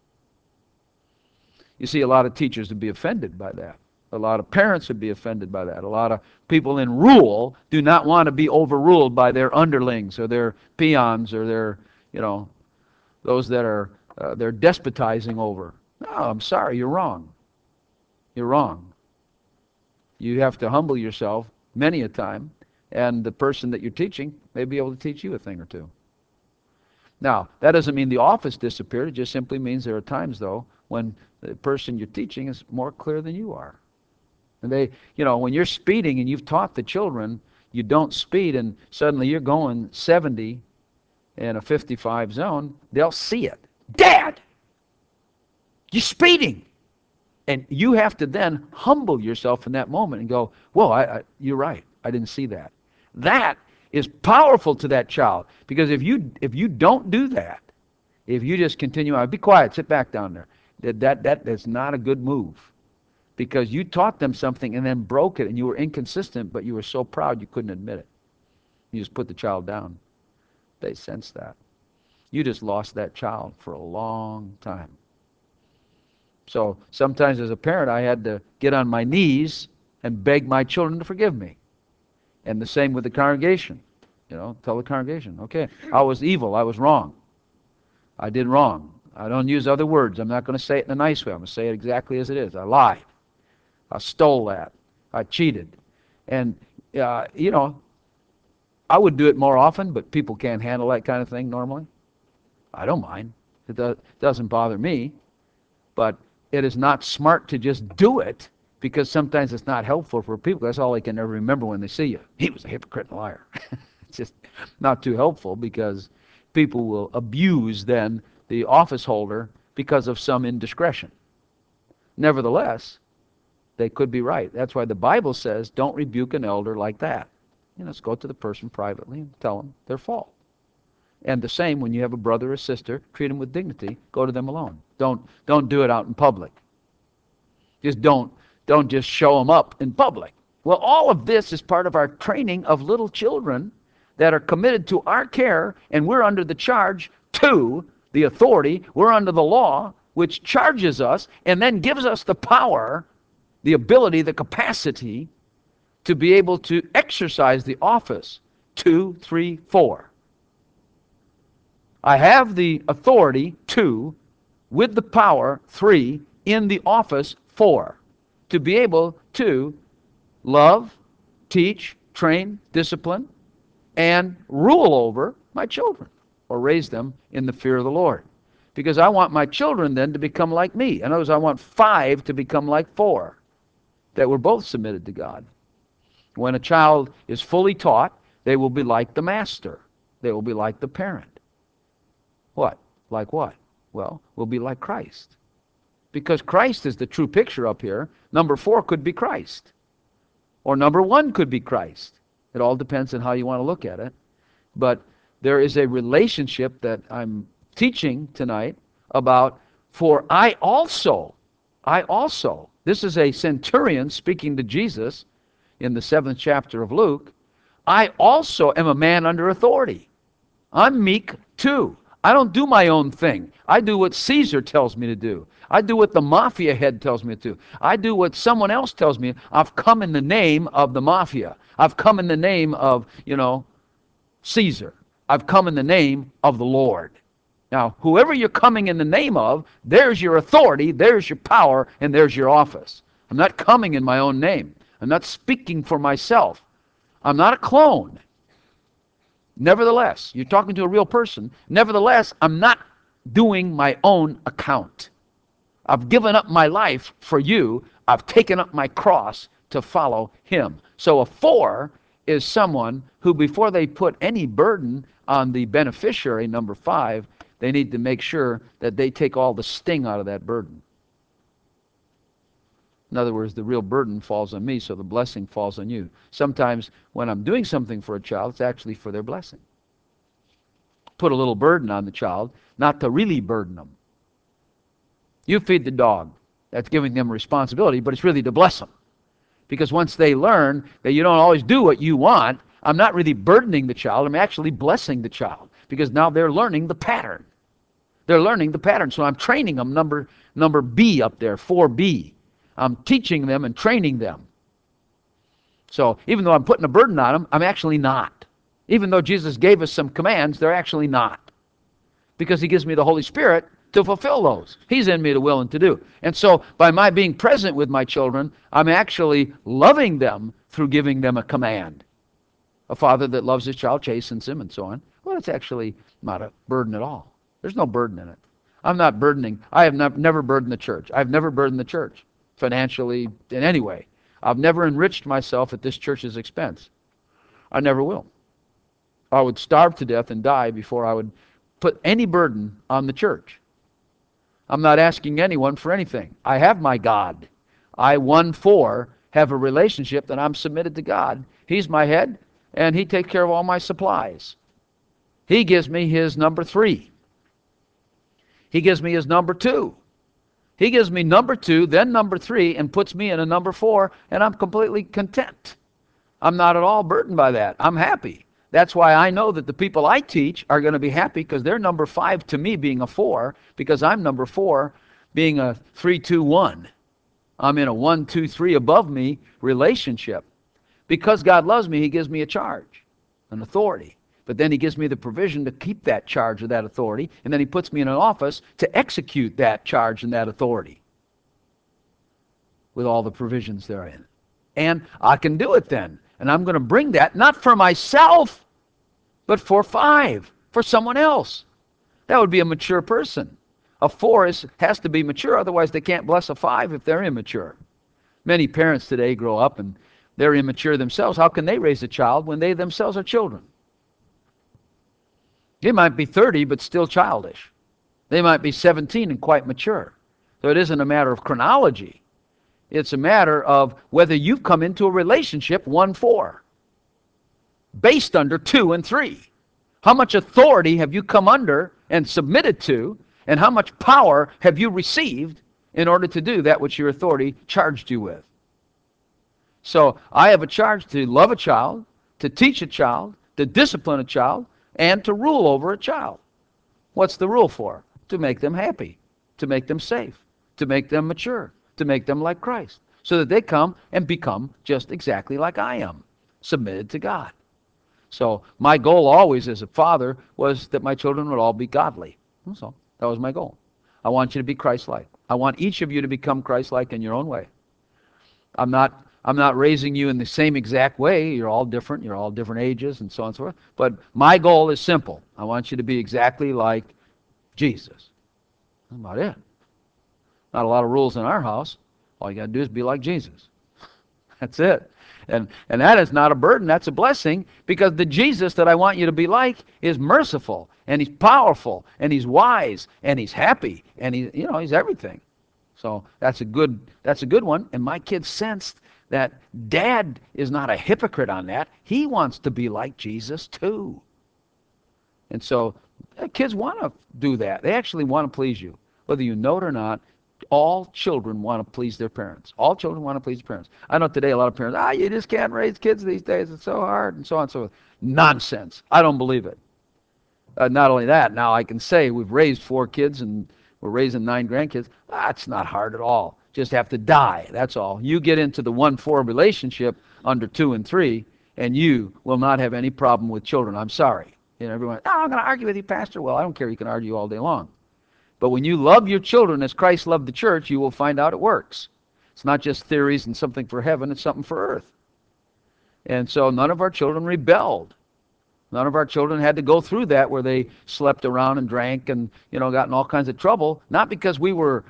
You see, a lot of teachers would be offended by that. A lot of parents would be offended by that. A lot of people in rule do not want to be overruled by their underlings or their peons or their, those that are they're despotizing over. No, I'm sorry, you're wrong. You're wrong. You have to humble yourself many a time, and the person that you're teaching may be able to teach you a thing or two. Now, that doesn't mean the office disappeared. It just simply means there are times, though, when the person you're teaching is more clear than you are. And they, when you're speeding and you've taught the children, you don't speed and suddenly you're going 70 in a 55 zone, they'll see it. Dad, you're speeding. And you have to then humble yourself in that moment and go, whoa, you're right. I didn't see that. That is powerful to that child. Because if you don't do that, if you just continue on, be quiet, sit back down there, that's not a good move. Because you taught them something and then broke it, and you were inconsistent, but you were so proud you couldn't admit it. You just put the child down. They sense that. You just lost that child for a long time. So sometimes as a parent, I had to get on my knees and beg my children to forgive me. And the same with the congregation. Tell the congregation, okay, I was evil, I was wrong. I did wrong. I don't use other words. I'm not going to say it in a nice way. I'm going to say it exactly as it is. I lied. I stole that. I cheated. And, I would do it more often, but people can't handle that kind of thing normally. I don't mind. It doesn't bother me. But it is not smart to just do it, because sometimes it's not helpful for people. That's all they can ever remember when they see you. He was a hypocrite and liar. It's just not too helpful, because people will abuse then the office holder because of some indiscretion. Nevertheless, they could be right. That's why the Bible says, don't rebuke an elder like that. Let's go to the person privately and tell them their fault. And the same when you have a brother or sister, treat them with dignity. Go to them alone. Don't do it out in public. Just don't just show them up in public. Well, all of this is part of our training of little children that are committed to our care, and we're under the charge to the authority. We're under the law, which charges us and then gives us the power, the ability, the capacity to be able to exercise the office. 2, 3, 4. I have the authority, 2, with the power, 3, in the office, 4, to be able to love, teach, train, discipline, and rule over my children, or raise them in the fear of the Lord. Because I want my children then to become like me. In other words, I want 5 to become like 4, that were both submitted to God. When a child is fully taught, they will be like the master. They will be like the parent. What? Like what? Well, we'll be like Christ. Because Christ is the true picture up here. Number 4 could be Christ. Or number 1 could be Christ. It all depends on how you want to look at it. But there is a relationship that I'm teaching tonight about, for I also, this is a centurion speaking to Jesus in the 7th chapter of Luke, I also am a man under authority. I'm meek too. I don't do my own thing. I do what Caesar tells me to do. I do what the mafia head tells me to do. I do what someone else tells me. I've come in the name of the mafia. I've come in the name of, Caesar. I've come in the name of the Lord. Now, whoever you're coming in the name of, there's your authority, there's your power, and there's your office. I'm not coming in my own name. I'm not speaking for myself. I'm not a clone. Nevertheless, you're talking to a real person. Nevertheless, I'm not doing my own account. I've given up my life for you. I've taken up my cross to follow him. So a 4 is someone who, before they put any burden on the beneficiary, number 5, they need to make sure that they take all the sting out of that burden. In other words, the real burden falls on me, so the blessing falls on you. Sometimes when I'm doing something for a child, it's actually for their blessing. Put a little burden on the child, not to really burden them. You feed the dog. That's giving them responsibility, but it's really to bless them. Because once they learn that you don't always do what you want, I'm not really burdening the child. I'm actually blessing the child. Because now they're learning the pattern. They're learning the pattern. So I'm training them, number B up there, 4B. I'm teaching them and training them. So even though I'm putting a burden on them, I'm actually not. Even though Jesus gave us some commands, they're actually not. Because he gives me the Holy Spirit to fulfill those. He's in me to will and to do. And so by my being present with my children, I'm actually loving them through giving them a command. A father that loves his child chastens him and so on. Well, it's actually not a burden at all. There's no burden in it. I'm not burdening. I have never burdened the church. I've never burdened the church financially in any way. I've never enriched myself at this church's expense. I never will. I would starve to death and die before I would put any burden on the church. I'm not asking anyone for anything. I have my God. I, 1-4, have a relationship that I'm submitted to God. He's my head, and he takes care of all my supplies. He gives me his number 3. He gives me his number 2. He gives me number 2, then number 3, and puts me in a number 4, and I'm completely content. I'm not at all burdened by that. I'm happy. That's why I know that the people I teach are going to be happy, because they're number 5 to me being a 4, because I'm number 4 being a 3-2-1. I'm in a 1-2-3 above me relationship. Because God loves me, he gives me a charge, an authority. But then he gives me the provision to keep that charge or that authority, and then he puts me in an office to execute that charge and that authority with all the provisions therein. And I can do it then. And I'm going to bring that, not for myself, but for 5, for someone else. That would be a mature person. A 4 has to be mature, otherwise they can't bless a 5 if they're immature. Many parents today grow up and they're immature themselves. How can they raise a child when they themselves are children? They might be 30, but still childish. They might be 17 and quite mature. So it isn't a matter of chronology. It's a matter of whether you've come into a relationship 1-4, based under 2 and 3. How much authority have you come under and submitted to, and how much power have you received in order to do that which your authority charged you with? So I have a charge to love a child, to teach a child, to discipline a child, and to rule over a child. What's the rule for? To make them happy, to make them safe, to make them mature, to make them like Christ, so that they come and become just exactly like I am, submitted to God. So my goal always as a father was that my children would all be godly. So that was my goal. I want you to be Christ-like. I want each of you to become Christ-like in your own way. I'm not raising you in the same exact way. You're all different. You're all different ages and so on and so forth. But my goal is simple. I want you to be exactly like Jesus. That's about it. Not a lot of rules in our house. All you got to do is be like Jesus. That's it. And that is not a burden. That's a blessing, because the Jesus that I want you to be like is merciful, and he's powerful, and he's wise, and he's happy, and he's everything. So that's a good one. And my kids sensed that Dad is not a hypocrite on that. He wants to be like Jesus too. And so kids want to do that. They actually want to please you. Whether you know it or not, all children want to please their parents. All children want to please their parents. I know today a lot of parents, you just can't raise kids these days. It's so hard, and so on and so forth. Nonsense. I don't believe it. Not only that, now I can say we've raised 4 kids and we're raising 9 grandkids. It's not hard at all. Just have to die. That's all. You get into the 1-4 relationship under 2 and 3, and you will not have any problem with children. I'm sorry. Everyone, I'm going to argue with you, Pastor. Well, I don't care. You can argue all day long. But when you love your children as Christ loved the church, you will find out it works. It's not just theories and something for heaven. It's something for earth. And so none of our children rebelled. None of our children had to go through that where they slept around and drank and, got in all kinds of trouble. Not because we were,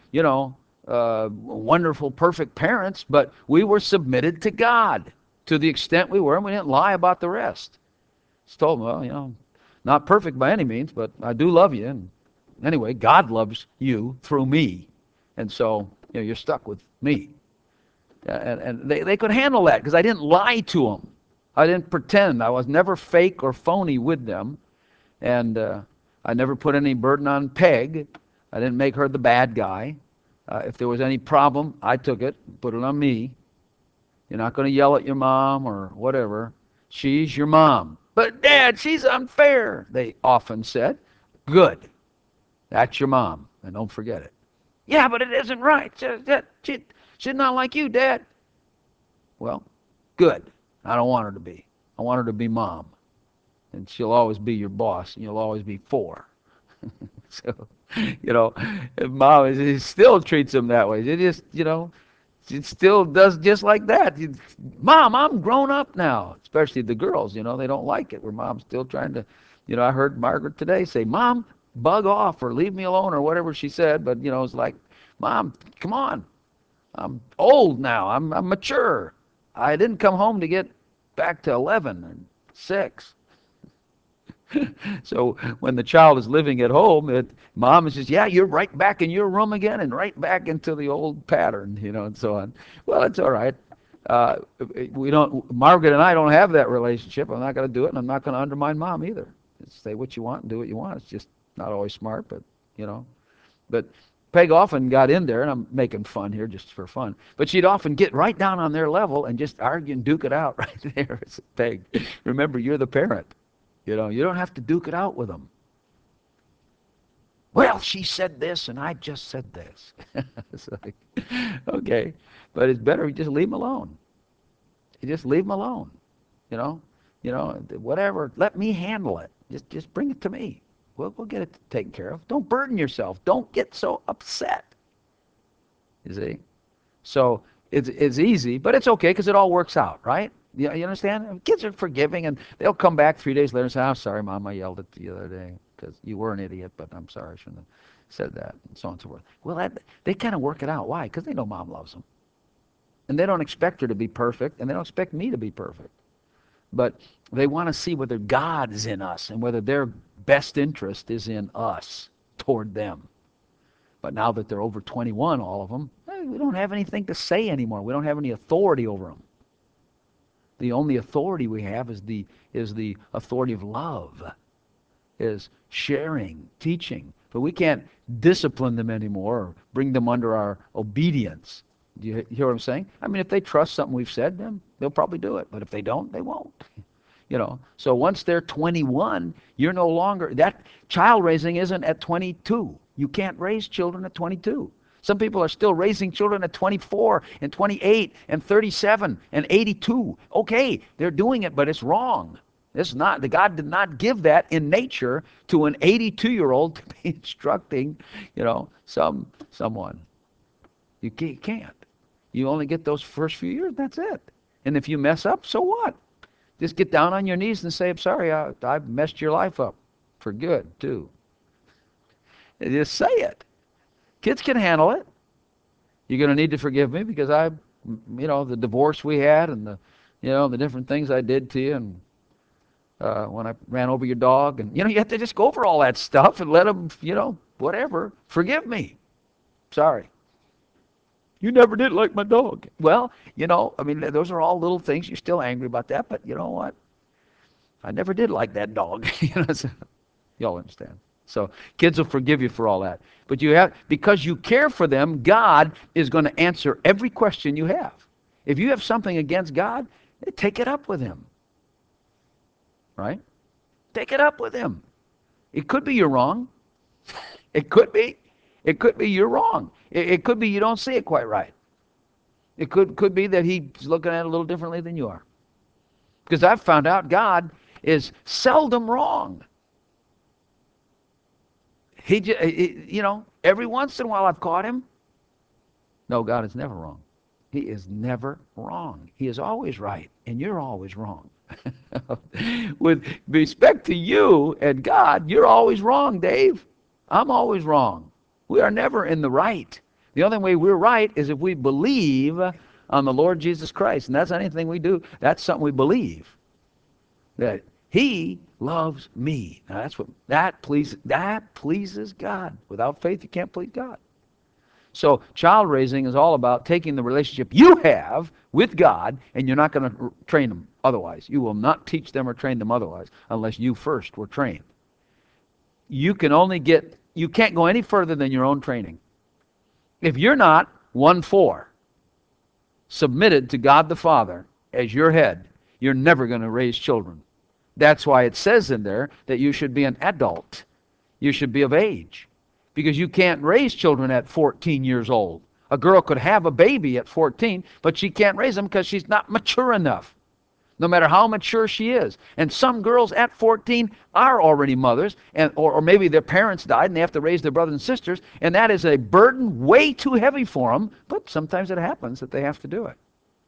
wonderful, perfect parents, but we were submitted to God to the extent we were, and we didn't lie about the rest. Just told them, well, not perfect by any means, but I do love you. And anyway, God loves you through me. And so, you're stuck with me. And they could handle that because I didn't lie to them. I didn't pretend. I was never fake or phony with them. And I never put any burden on Peg. I didn't make her the bad guy. If there was any problem, I took it, put it on me. You're not going to yell at your mom or whatever. She's your mom. But Dad, she's unfair, they often said. Good. That's your mom, and don't forget it. Yeah, but it isn't right. She's not like you, Dad. Well, good. I don't want her to be. I want her to be mom. And she'll always be your boss, and you'll always be four. So, mom still treats them that way. It just, it still does just like that. Mom, I'm grown up now. Especially the girls, they don't like it where mom's still trying to, I heard Margaret today say, Mom, bug off or leave me alone or whatever she said. But, it's like, Mom, come on. I'm old now. I'm mature. I didn't come home to get back to 11 and 6. So when the child is living at home, mom is just, yeah, you're right back in your room again and right back into the old pattern, and so on. Well, it's all right. Margaret and I don't have that relationship. I'm not going to do it, and I'm not going to undermine mom either. Just say what you want and do what you want. It's just not always smart, but, But Peg often got in there, and I'm making fun here just for fun, but she'd often get right down on their level and just argue and duke it out right there. Peg, remember, you're the parent. You don't have to duke it out with them. Well, she said this, and I just said this. It's like, okay, but it's better you just leave them alone. You just leave them alone. You know, whatever. Let me handle it. Just bring it to me. We'll get it taken care of. Don't burden yourself. Don't get so upset. You see? So it's easy, but it's okay because it all works out, right? You understand? Kids are forgiving, and they'll come back 3 days later and say, I'm sorry, Mom, I yelled at you the other day because you were an idiot, but I'm sorry, I shouldn't have said that, and so on and so forth. Well, they kind of work it out. Why? Because they know Mom loves them. And they don't expect her to be perfect, and they don't expect me to be perfect. But they want to see whether God is in us and whether their best interest is in us toward them. But now that they're over 21, all of them, we don't have anything to say anymore. We don't have any authority over them. The only authority we have is the authority of love, is sharing, teaching. But we can't discipline them anymore or bring them under our obedience. Do you hear what I'm saying? I mean, if they trust something we've said, then they'll probably do it. But if they don't, they won't. So once they're 21, you're no longer, that child raising isn't at 22. You can't raise children at 22. Some people are still raising children at 24 and 28 and 37 and 82. Okay, they're doing it, but it's wrong. It's not. God did not give that in nature to an 82-year-old to be instructing, someone. You can't. You only get those first few years. That's it. And if you mess up, so what? Just get down on your knees and say, I'm sorry, I messed your life up for good, too. And just say it. Kids can handle it. You're going to need to forgive me because the divorce we had and the different things I did to you and when I ran over your dog. And, you have to just go over all that stuff and let them, whatever. Forgive me. Sorry. You never did like my dog. Well, those are all little things. You're still angry about that, but you know what? I never did like that dog. Y'all understand. So kids will forgive you for all that. But because you care for them, God is going to answer every question you have. If you have something against God, take it up with him. Right? Take it up with him. It could be you're wrong. It could be. It could be you're wrong. It could be you don't see it quite right. It could be that he's looking at it a little differently than you are. Because I've found out God is seldom wrong. Every once in a while I've caught him. No, God is never wrong. He is never wrong. He is always right, and you're always wrong. With respect to you and God, you're always wrong, Dave. I'm always wrong. We are never in the right. The only way we're right is if we believe on the Lord Jesus Christ. And that's not anything we do. That's something we believe. That he loves me. Now that pleases God. Without faith, you can't please God. So child raising is all about taking the relationship you have with God, and you're not going to train them otherwise. You will not teach them or train them otherwise unless you first were trained. You can't go any further than your own training. If you're not 1-4, submitted to God the Father as your head, you're never going to raise children. That's why it says in there that you should be an adult. You should be of age. Because you can't raise children at 14 years old. A girl could have a baby at 14, but she can't raise them because she's not mature enough, no matter how mature she is. And some girls at 14 are already mothers, or maybe their parents died and they have to raise their brothers and sisters, and that is a burden way too heavy for them, but sometimes it happens that they have to do it.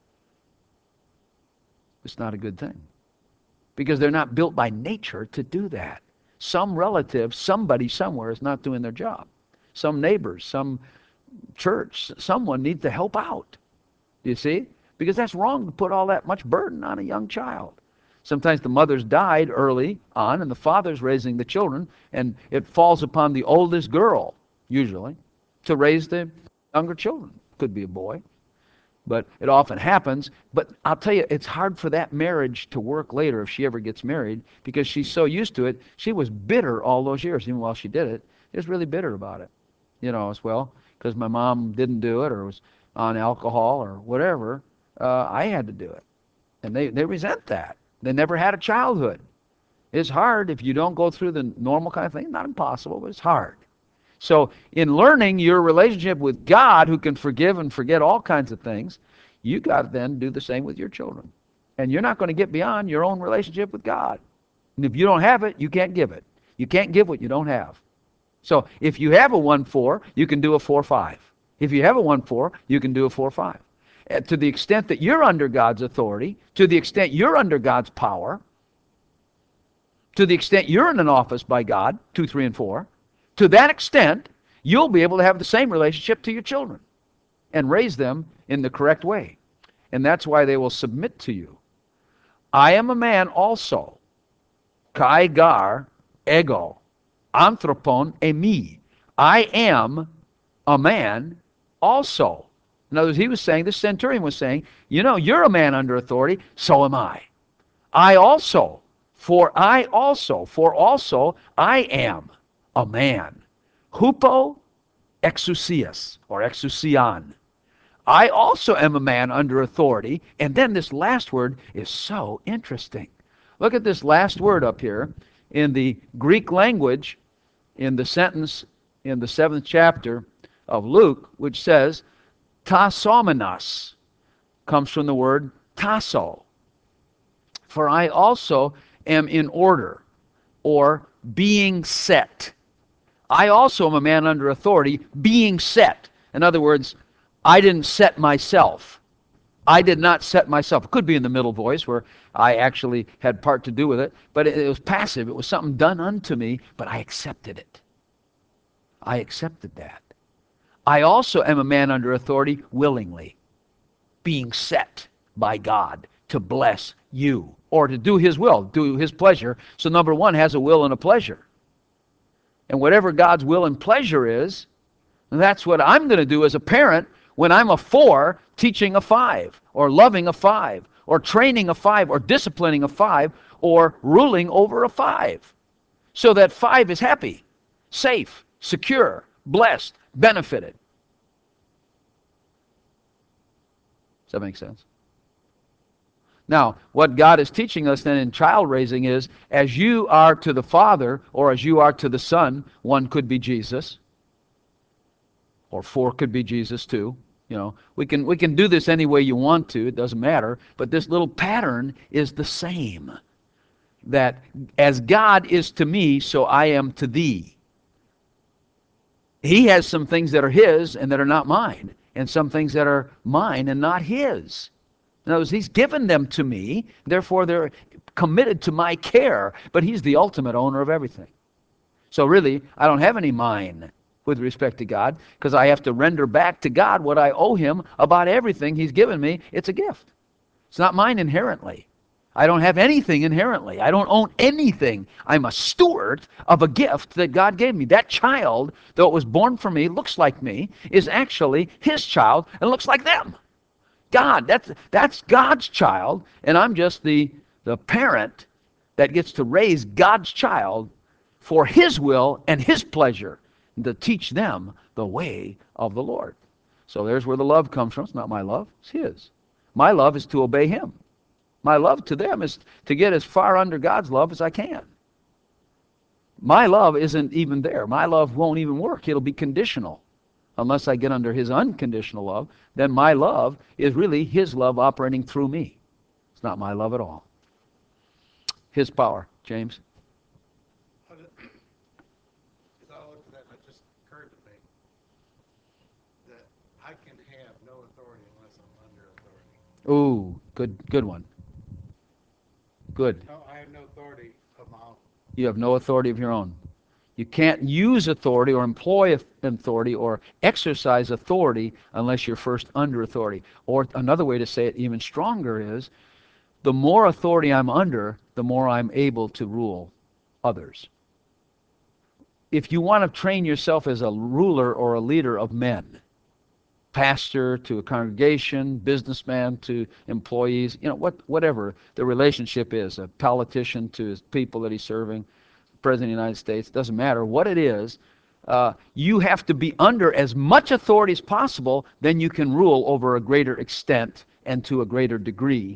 It's not a good thing, because they're not built by nature to do that. Some relative, somebody somewhere is not doing their job. Some neighbors, some church, someone needs to help out. Do you see? Because that's wrong to put all that much burden on a young child. Sometimes the mother's died early on and the father's raising the children, and it falls upon the oldest girl, usually, to raise the younger children. Could be a boy, but it often happens. But I'll tell you, it's hard for that marriage to work later if she ever gets married, because she's so used to it. She was bitter all those years, even while she did it. She was really bitter about it, as well, because my mom didn't do it or was on alcohol or whatever. I had to do it. And they resent that. They never had a childhood. It's hard if you don't go through the normal kind of thing. Not impossible, but it's hard. So in learning your relationship with God, who can forgive and forget all kinds of things, you got to then do the same with your children. And you're not going to get beyond your own relationship with God. And if you don't have it, you can't give it. You can't give what you don't have. So if you have a 1-4, you can do a 4-5. If you have a 1-4, you can do a 4-5. To the extent that you're under God's authority, to the extent you're under God's power, to the extent you're in an office by God, 2, 3, and 4, to that extent, you'll be able to have the same relationship to your children and raise them in the correct way. And that's why they will submit to you. I am a man also, kai gar ego, anthropon emi. I am a man also. In other words, he was saying, this centurion was saying, you're a man under authority, so am I. I also, for also I am a man. Hupo exousias, or exousian. I also am a man under authority. And then this last word is so interesting. Look at this last word up here in the Greek language, in the sentence in the 7th chapter of Luke, which says, tasomenos, comes from the word tasso. For I also am in order, or being set. I also am a man under authority, being set. In other words, I didn't set myself. I did not set myself. It could be in the middle voice where I actually had part to do with it, but it was passive. It was something done unto me, but I accepted it. I accepted that. I also am a man under authority willingly, being set by God to bless you, or to do His will, do His pleasure. So number one has a will and a pleasure. And whatever God's will and pleasure is, that's what I'm going to do as a parent when I'm a 4 teaching a 5, or loving a 5, or training a 5, or disciplining a 5, or ruling over a 5. So that 5 is happy, safe, secure, blessed, benefited. Does that make sense? Now, what God is teaching us then in child raising is, as you are to the Father, or as you are to the Son, 1 could be Jesus, or 4 could be Jesus too. We can do this any way you want to, it doesn't matter, but this little pattern is the same. That as God is to me, so I am to thee. He has some things that are His and that are not mine, and some things that are mine and not His. In other words, He's given them to me, therefore they're committed to my care, but He's the ultimate owner of everything. So really, I don't have any mine with respect to God, because I have to render back to God what I owe Him about everything He's given me. It's a gift. It's not mine inherently. I don't have anything inherently. I don't own anything. I'm a steward of a gift that God gave me. That child, though it was born for me, looks like me, is actually His child and looks like them. God, that's God's child, and I'm just the parent that gets to raise God's child for His will and His pleasure, and to teach them the way of the Lord. So there's where the love comes from. It's not my love, it's his. My love is to obey him. My love to them is to get as far under God's love as I can. My love isn't even there. My love won't even work. It'll be conditional. Unless I get under his unconditional love, then my love is really his love operating through me. It's not my love at all. His power. James? As I looked at that, it just occurred to me that I can have no authority unless I'm under authority. Ooh, good one. Good. No, I have no authority of my own. You have no authority of your own. You can't use authority or employ authority or exercise authority unless you're first under authority. Or another way to say it even stronger is, the more authority I'm under, the more I'm able to rule others. If you want to train yourself as a ruler or a leader of men, pastor to a congregation, businessman to employees, whatever the relationship is, a politician to his people that he's serving, President of the United States, doesn't matter what it is, you have to be under as much authority as possible, then you can rule over a greater extent and to a greater degree,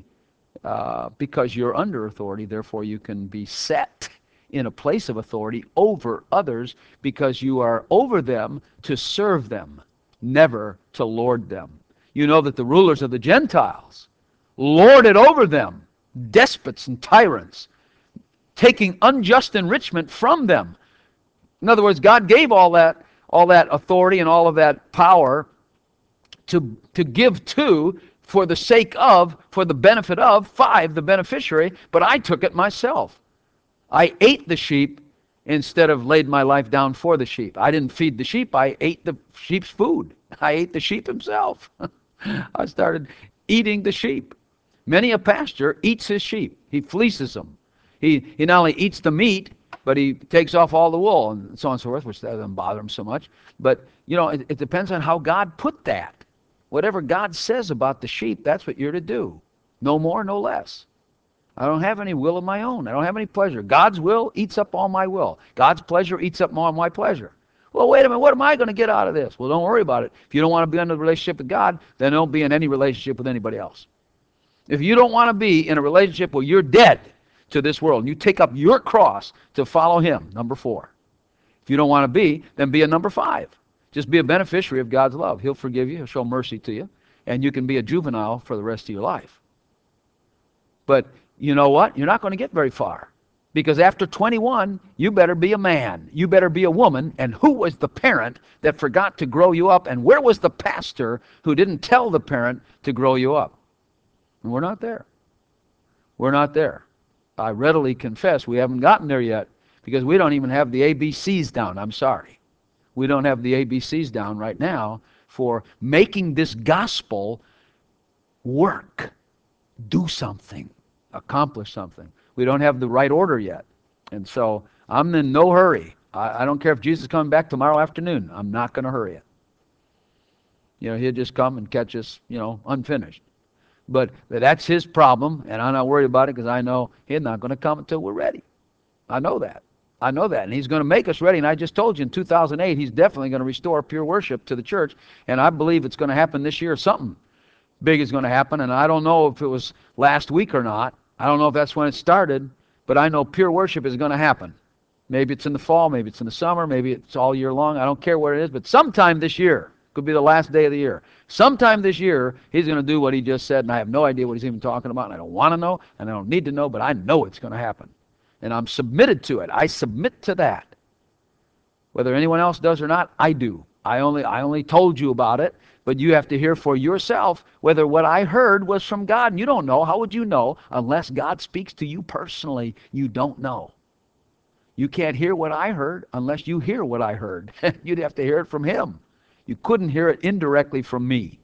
because you're under authority, therefore you can be set in a place of authority over others because you are over them to serve them, never to lord them. You know that the rulers of the Gentiles lorded over them, despots and tyrants, taking unjust enrichment from them. In other words, God gave all that authority and all of that power to give to, for the sake of, for the benefit of, the beneficiary, but I took it myself. I ate the sheep instead of laid my life down for the sheep. I didn't feed the sheep, I ate the sheep's food. I ate the sheep himself. I started eating the sheep. Many a pastor eats his sheep. He fleeces them. He not only eats the meat, but he takes off all the wool and so on and so forth, which doesn't bother him so much. But, it depends on how God put that. Whatever God says about the sheep, that's what you're to do. No more, no less. I don't have any will of my own. I don't have any pleasure. God's will eats up all my will. God's pleasure eats up all my pleasure. Well, wait a minute, what am I going to get out of this? Well, don't worry about it. If you don't want to be in a relationship with God, then don't be in any relationship with anybody else. If you don't want to be in a relationship where you're dead to this world, and you take up your cross to follow him, number 4. If you don't want to be, then be a number 5. Just be a beneficiary of God's love. He'll forgive you. He'll show mercy to you. And you can be a juvenile for the rest of your life. But you know what? You're not going to get very far. Because after 21, you better be a man. You better be a woman. And who was the parent that forgot to grow you up? And where was the pastor who didn't tell the parent to grow you up? And we're not there. We're not there. I readily confess we haven't gotten there yet because we don't even have the ABCs down. I'm sorry. We don't have the ABCs down right now for making this gospel work, do something, accomplish something. We don't have the right order yet. And so I'm in no hurry. I don't care if Jesus is coming back tomorrow afternoon. I'm not going to hurry it. He'll just come and catch us, unfinished. But that's his problem, and I'm not worried about it because I know he's not going to come until we're ready. I know that. And he's going to make us ready. And I just told you in 2008, he's definitely going to restore pure worship to the church. And I believe it's going to happen this year. Something big is going to happen. And I don't know if it was last week or not. I don't know if that's when it started. But I know pure worship is going to happen. Maybe it's in the fall. Maybe it's in the summer. Maybe it's all year long. I don't care what it is. But sometime this year, could be the last day of the year. Sometime this year, he's going to do what he just said. And I have no idea what he's even talking about. And I don't want to know. And I don't need to know. But I know it's going to happen. And I'm submitted to it. I submit to that. Whether anyone else does or not, I do. I only told you about it, but you have to hear for yourself whether what I heard was from God. And you don't know. How would you know unless God speaks to you personally? You don't know. You can't hear what I heard unless you hear what I heard. You'd have to hear it from him. You couldn't hear it indirectly from me.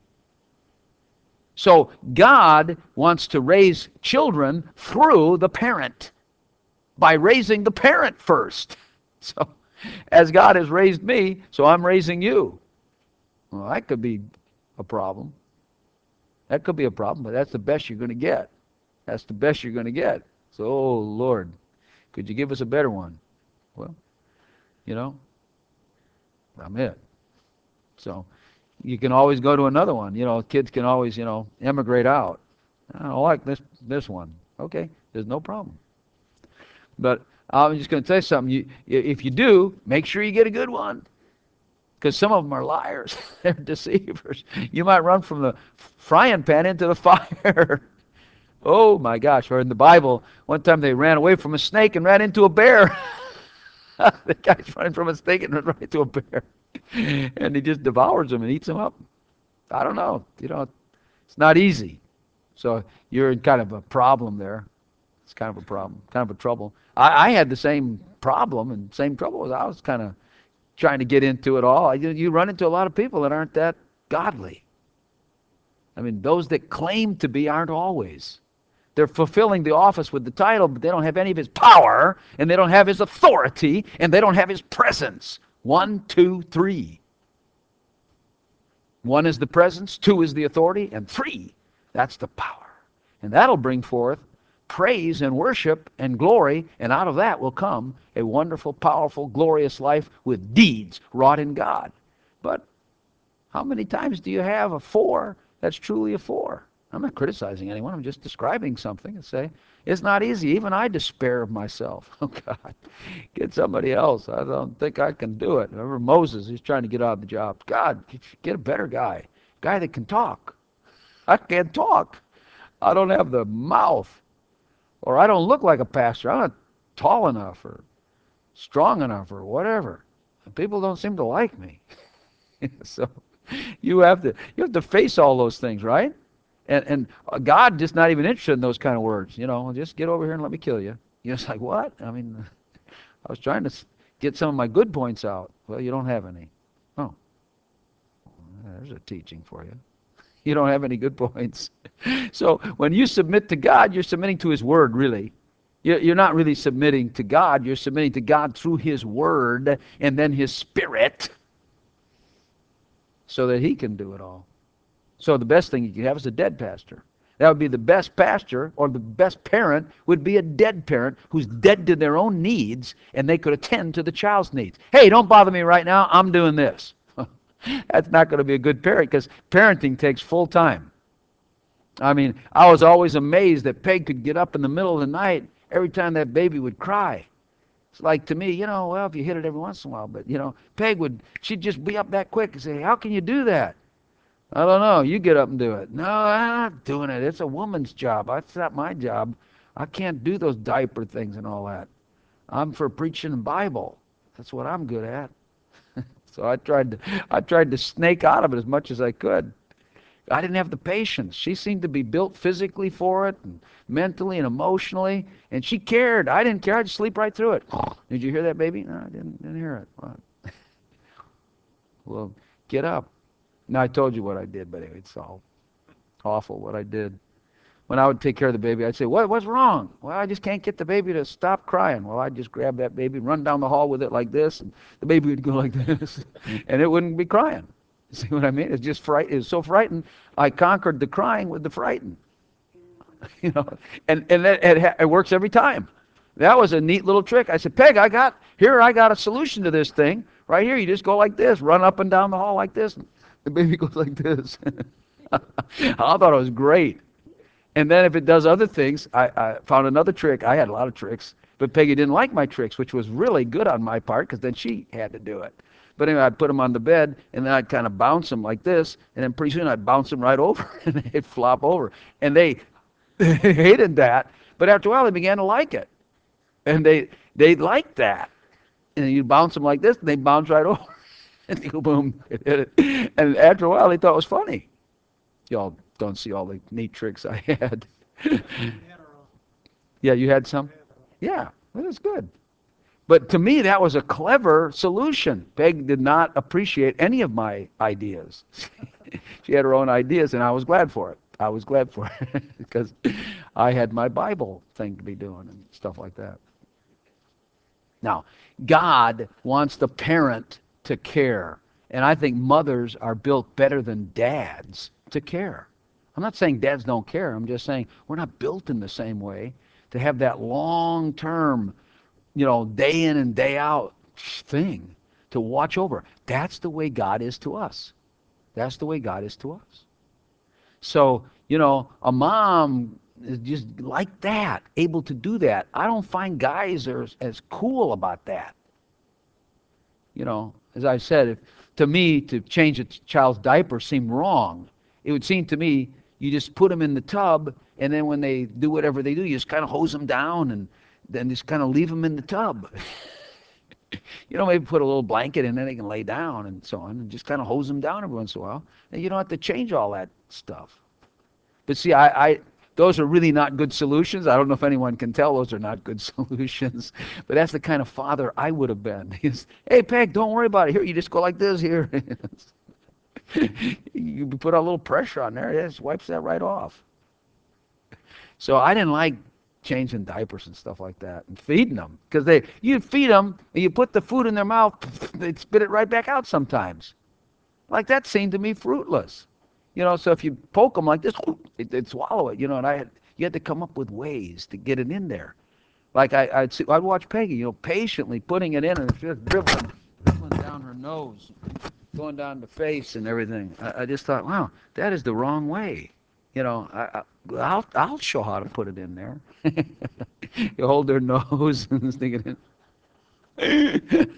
So God wants to raise children through the parent, by raising the parent first. So, as God has raised me, so I'm raising you. Well, that could be a problem. That could be a problem, but that's the best you're going to get. That's the best you're going to get. So, oh, Lord, could you give us a better one? Well, I'm it. So, You can always go to another one. Kids can always, emigrate out. I don't like this one. Okay, there's no problem. But I'm just going to tell you something. If you do, make sure you get a good one, because some of them are liars. They're deceivers. You might run from the frying pan into the fire. Oh my gosh! Or in the Bible, one time they ran away from a snake and ran into a bear. The guy's running from a snake and ran right into a bear, and he just devours them and eats them up. I don't know. It's not easy. So you're in kind of a problem there. It's kind of a problem, kind of a trouble. I had the same problem and same trouble as I was kind of trying to get into it all. You run into a lot of people that aren't that godly. I mean, those that claim to be aren't always. They're fulfilling the office with the title, but they don't have any of his power, and they don't have his authority, and they don't have his presence. 1, 2, 3. 1 is the presence, 2 is the authority, and 3, that's the power. And that'll bring forth praise and worship and glory, and out of that will come a wonderful, powerful, glorious life with deeds wrought in God. But how many times do you have a 4 that's truly a 4? I'm not criticizing anyone. I'm just describing something and say, it's not easy. Even I despair of myself. Oh, God, get somebody else. I don't think I can do it. Remember Moses, he's trying to get out of the job. God, get a better guy that can talk. I can't talk. I don't have the mouth. Or I don't look like a pastor. I'm not tall enough or strong enough or whatever. People don't seem to like me. So you have to face all those things, right? And God just not even interested in those kind of words. Just get over here and let me kill you. You're just like, what? I mean, I was trying to get some of my good points out. Well, you don't have any. Oh, there's a teaching for you. You don't have any good points. So when you submit to God, you're submitting to His Word, really. You're not really submitting to God. You're submitting to God through His Word and then His Spirit so that He can do it all. So the best thing you can have is a dead pastor. That would be the best pastor, or the best parent would be a dead parent who's dead to their own needs, and they could attend to the child's needs. Hey, don't bother me right now. I'm doing this. That's not going to be a good parent, because parenting takes full time. I mean, I was always amazed that Peg could get up in the middle of the night every time that baby would cry. It's like, to me, well, if you hit it every once in a while, but, she'd just be up that quick and say, how can you do that? I don't know. You get up and do it. No, I'm not doing it. It's a woman's job. That's not my job. I can't do those diaper things and all that. I'm for preaching the Bible. That's what I'm good at. So I tried to snake out of it as much as I could. I didn't have the patience. She seemed to be built physically for it, and mentally and emotionally, and she cared. I didn't care. I'd sleep right through it. Did you hear that, baby? No, I didn't hear it. What? Well, get up. No, I told you what I did, but anyway, it's all awful what I did. When I would take care of the baby, I'd say, what's wrong? Well, I just can't get the baby to stop crying. Well, I'd just grab that baby, run down the hall with it like this, and the baby would go like this, and it wouldn't be crying. See what I mean? It's just it's so frightened. I conquered the crying with the frightened. And it works every time. That was a neat little trick. I said, Peg, I got a solution to this thing. Right here, you just go like this, run up and down the hall like this. The baby goes like this. I thought it was great. And then if it does other things, I found another trick. I had a lot of tricks, but Peggy didn't like my tricks, which was really good on my part, because then she had to do it. But anyway, I'd put them on the bed, and then I'd kind of bounce them like this, and then pretty soon I'd bounce them right over, and they'd flop over. And they hated that, but after a while they began to like it. And they liked that. And you bounce them like this, and they bounce right over. And they go boom, it hit it. And after a while they thought it was funny. Y'all don't see all the neat tricks I had. Yeah, you had some? Yeah, that was good. But to me, that was a clever solution. Peg did not appreciate any of my ideas. She had her own ideas, and I was glad for it. I was glad for it because I had my Bible thing to be doing and stuff like that. Now, God wants the parent to care. And I think mothers are built better than dads to care. I'm not saying dads don't care. I'm just saying we're not built in the same way to have that long-term, day in and day out thing to watch over. That's the way God is to us. That's the way God is to us. So, you know, a mom is just like that, able to do that. I don't find guys are as cool about that. You know, as I said, if, to me, to change a child's diaper seemed wrong. It would seem to me you just put them in the tub, and then when they do whatever they do, you just kind of hose them down and then just kind of leave them in the tub. You know, maybe put a little blanket in there they can lay down and so on, and just kind of hose them down every once in a while. And you don't have to change all that stuff. But see, those are really not good solutions. I don't know if anyone can tell those are not good solutions. But that's the kind of father I would have been. Hey, Peg, don't worry about it. Here, you just go like this here. You put a little pressure on there, it just wipes that right off. So I didn't like changing diapers and stuff like that and feeding them because you feed them and you put the food in their mouth, they'd spit it right back out sometimes. Like that seemed to me fruitless. You know, so if you poke them like this, they'd swallow it. You know, and you had to come up with ways to get it in there. Like I'd watch Peggy, you know, patiently putting it in and it's just dribbling down her nose, going down the face and everything. I just thought, wow, that is the wrong way. You know, I'll show how to put it in there. You hold their nose and stick it in.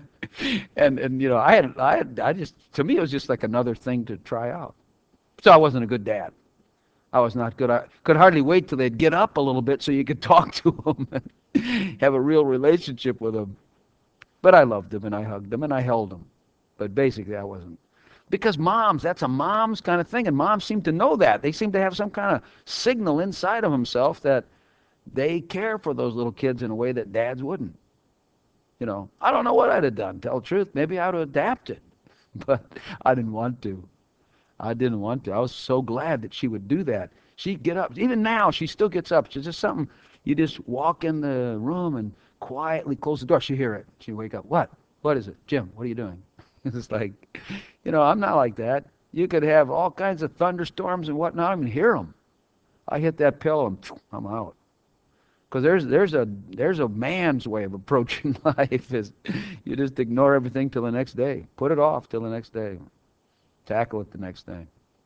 And you know, I just, to me it was just like another thing to try out. So I wasn't a good dad. I was not good. I could hardly wait till they'd get up a little bit so you could talk to them and have a real relationship with them. But I loved them and I hugged them and I held them. But basically I wasn't. Because moms, that's a mom's kind of thing, and moms seem to know that. They seem to have some kind of signal inside of themselves that they care for those little kids in a way that dads wouldn't. You know, I don't know what I'd have done, tell the truth. Maybe I'd have adapted, but I didn't want to. I didn't want to. I was so glad that she would do that. She'd get up. Even now, she still gets up. She's just something, you just walk in the room and quietly close the door. She'd hear it. She'd wake up. What? What is it? Jim, what are you doing? It's like, you know, I'm not like that. You could have all kinds of thunderstorms and whatnot. I don't even hear them. I hit that pillow and I'm out. Because there's a man's way of approaching life is you just ignore everything till the next day. Put it off till the next day. Tackle it the next day.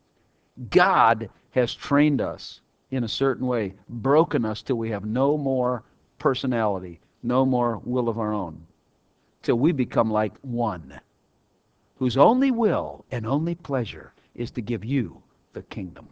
God has trained us in a certain way, broken us till we have no more personality, no more will of our own, till we become like one, whose only will and only pleasure is to give you the kingdom.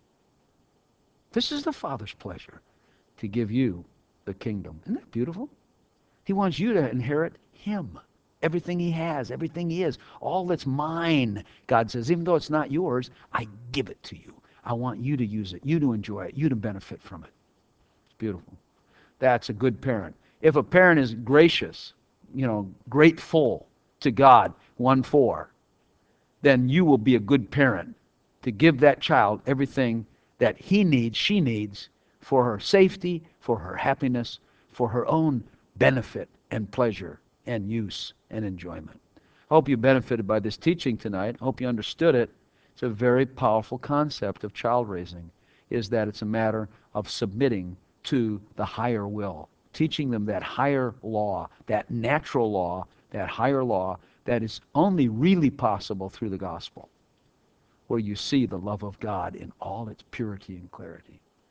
This is the Father's pleasure, to give you the kingdom. Isn't that beautiful? He wants you to inherit Him. Everything He has, everything He is, all that's mine, God says, even though it's not yours, I give it to you. I want you to use it, you to enjoy it, you to benefit from it. It's beautiful. That's a good parent. If a parent is gracious, you know, grateful to God, 1-4, then you will be a good parent to give that child everything that he needs, she needs, for her safety, for her happiness, for her own benefit and pleasure and use and enjoyment. I hope you benefited by this teaching tonight. I hope you understood it. It's a very powerful concept of child raising, is that it's a matter of submitting to the higher will, teaching them that higher law, that natural law, that higher law that is only really possible through the gospel, where you see the love of God in all its purity and clarity.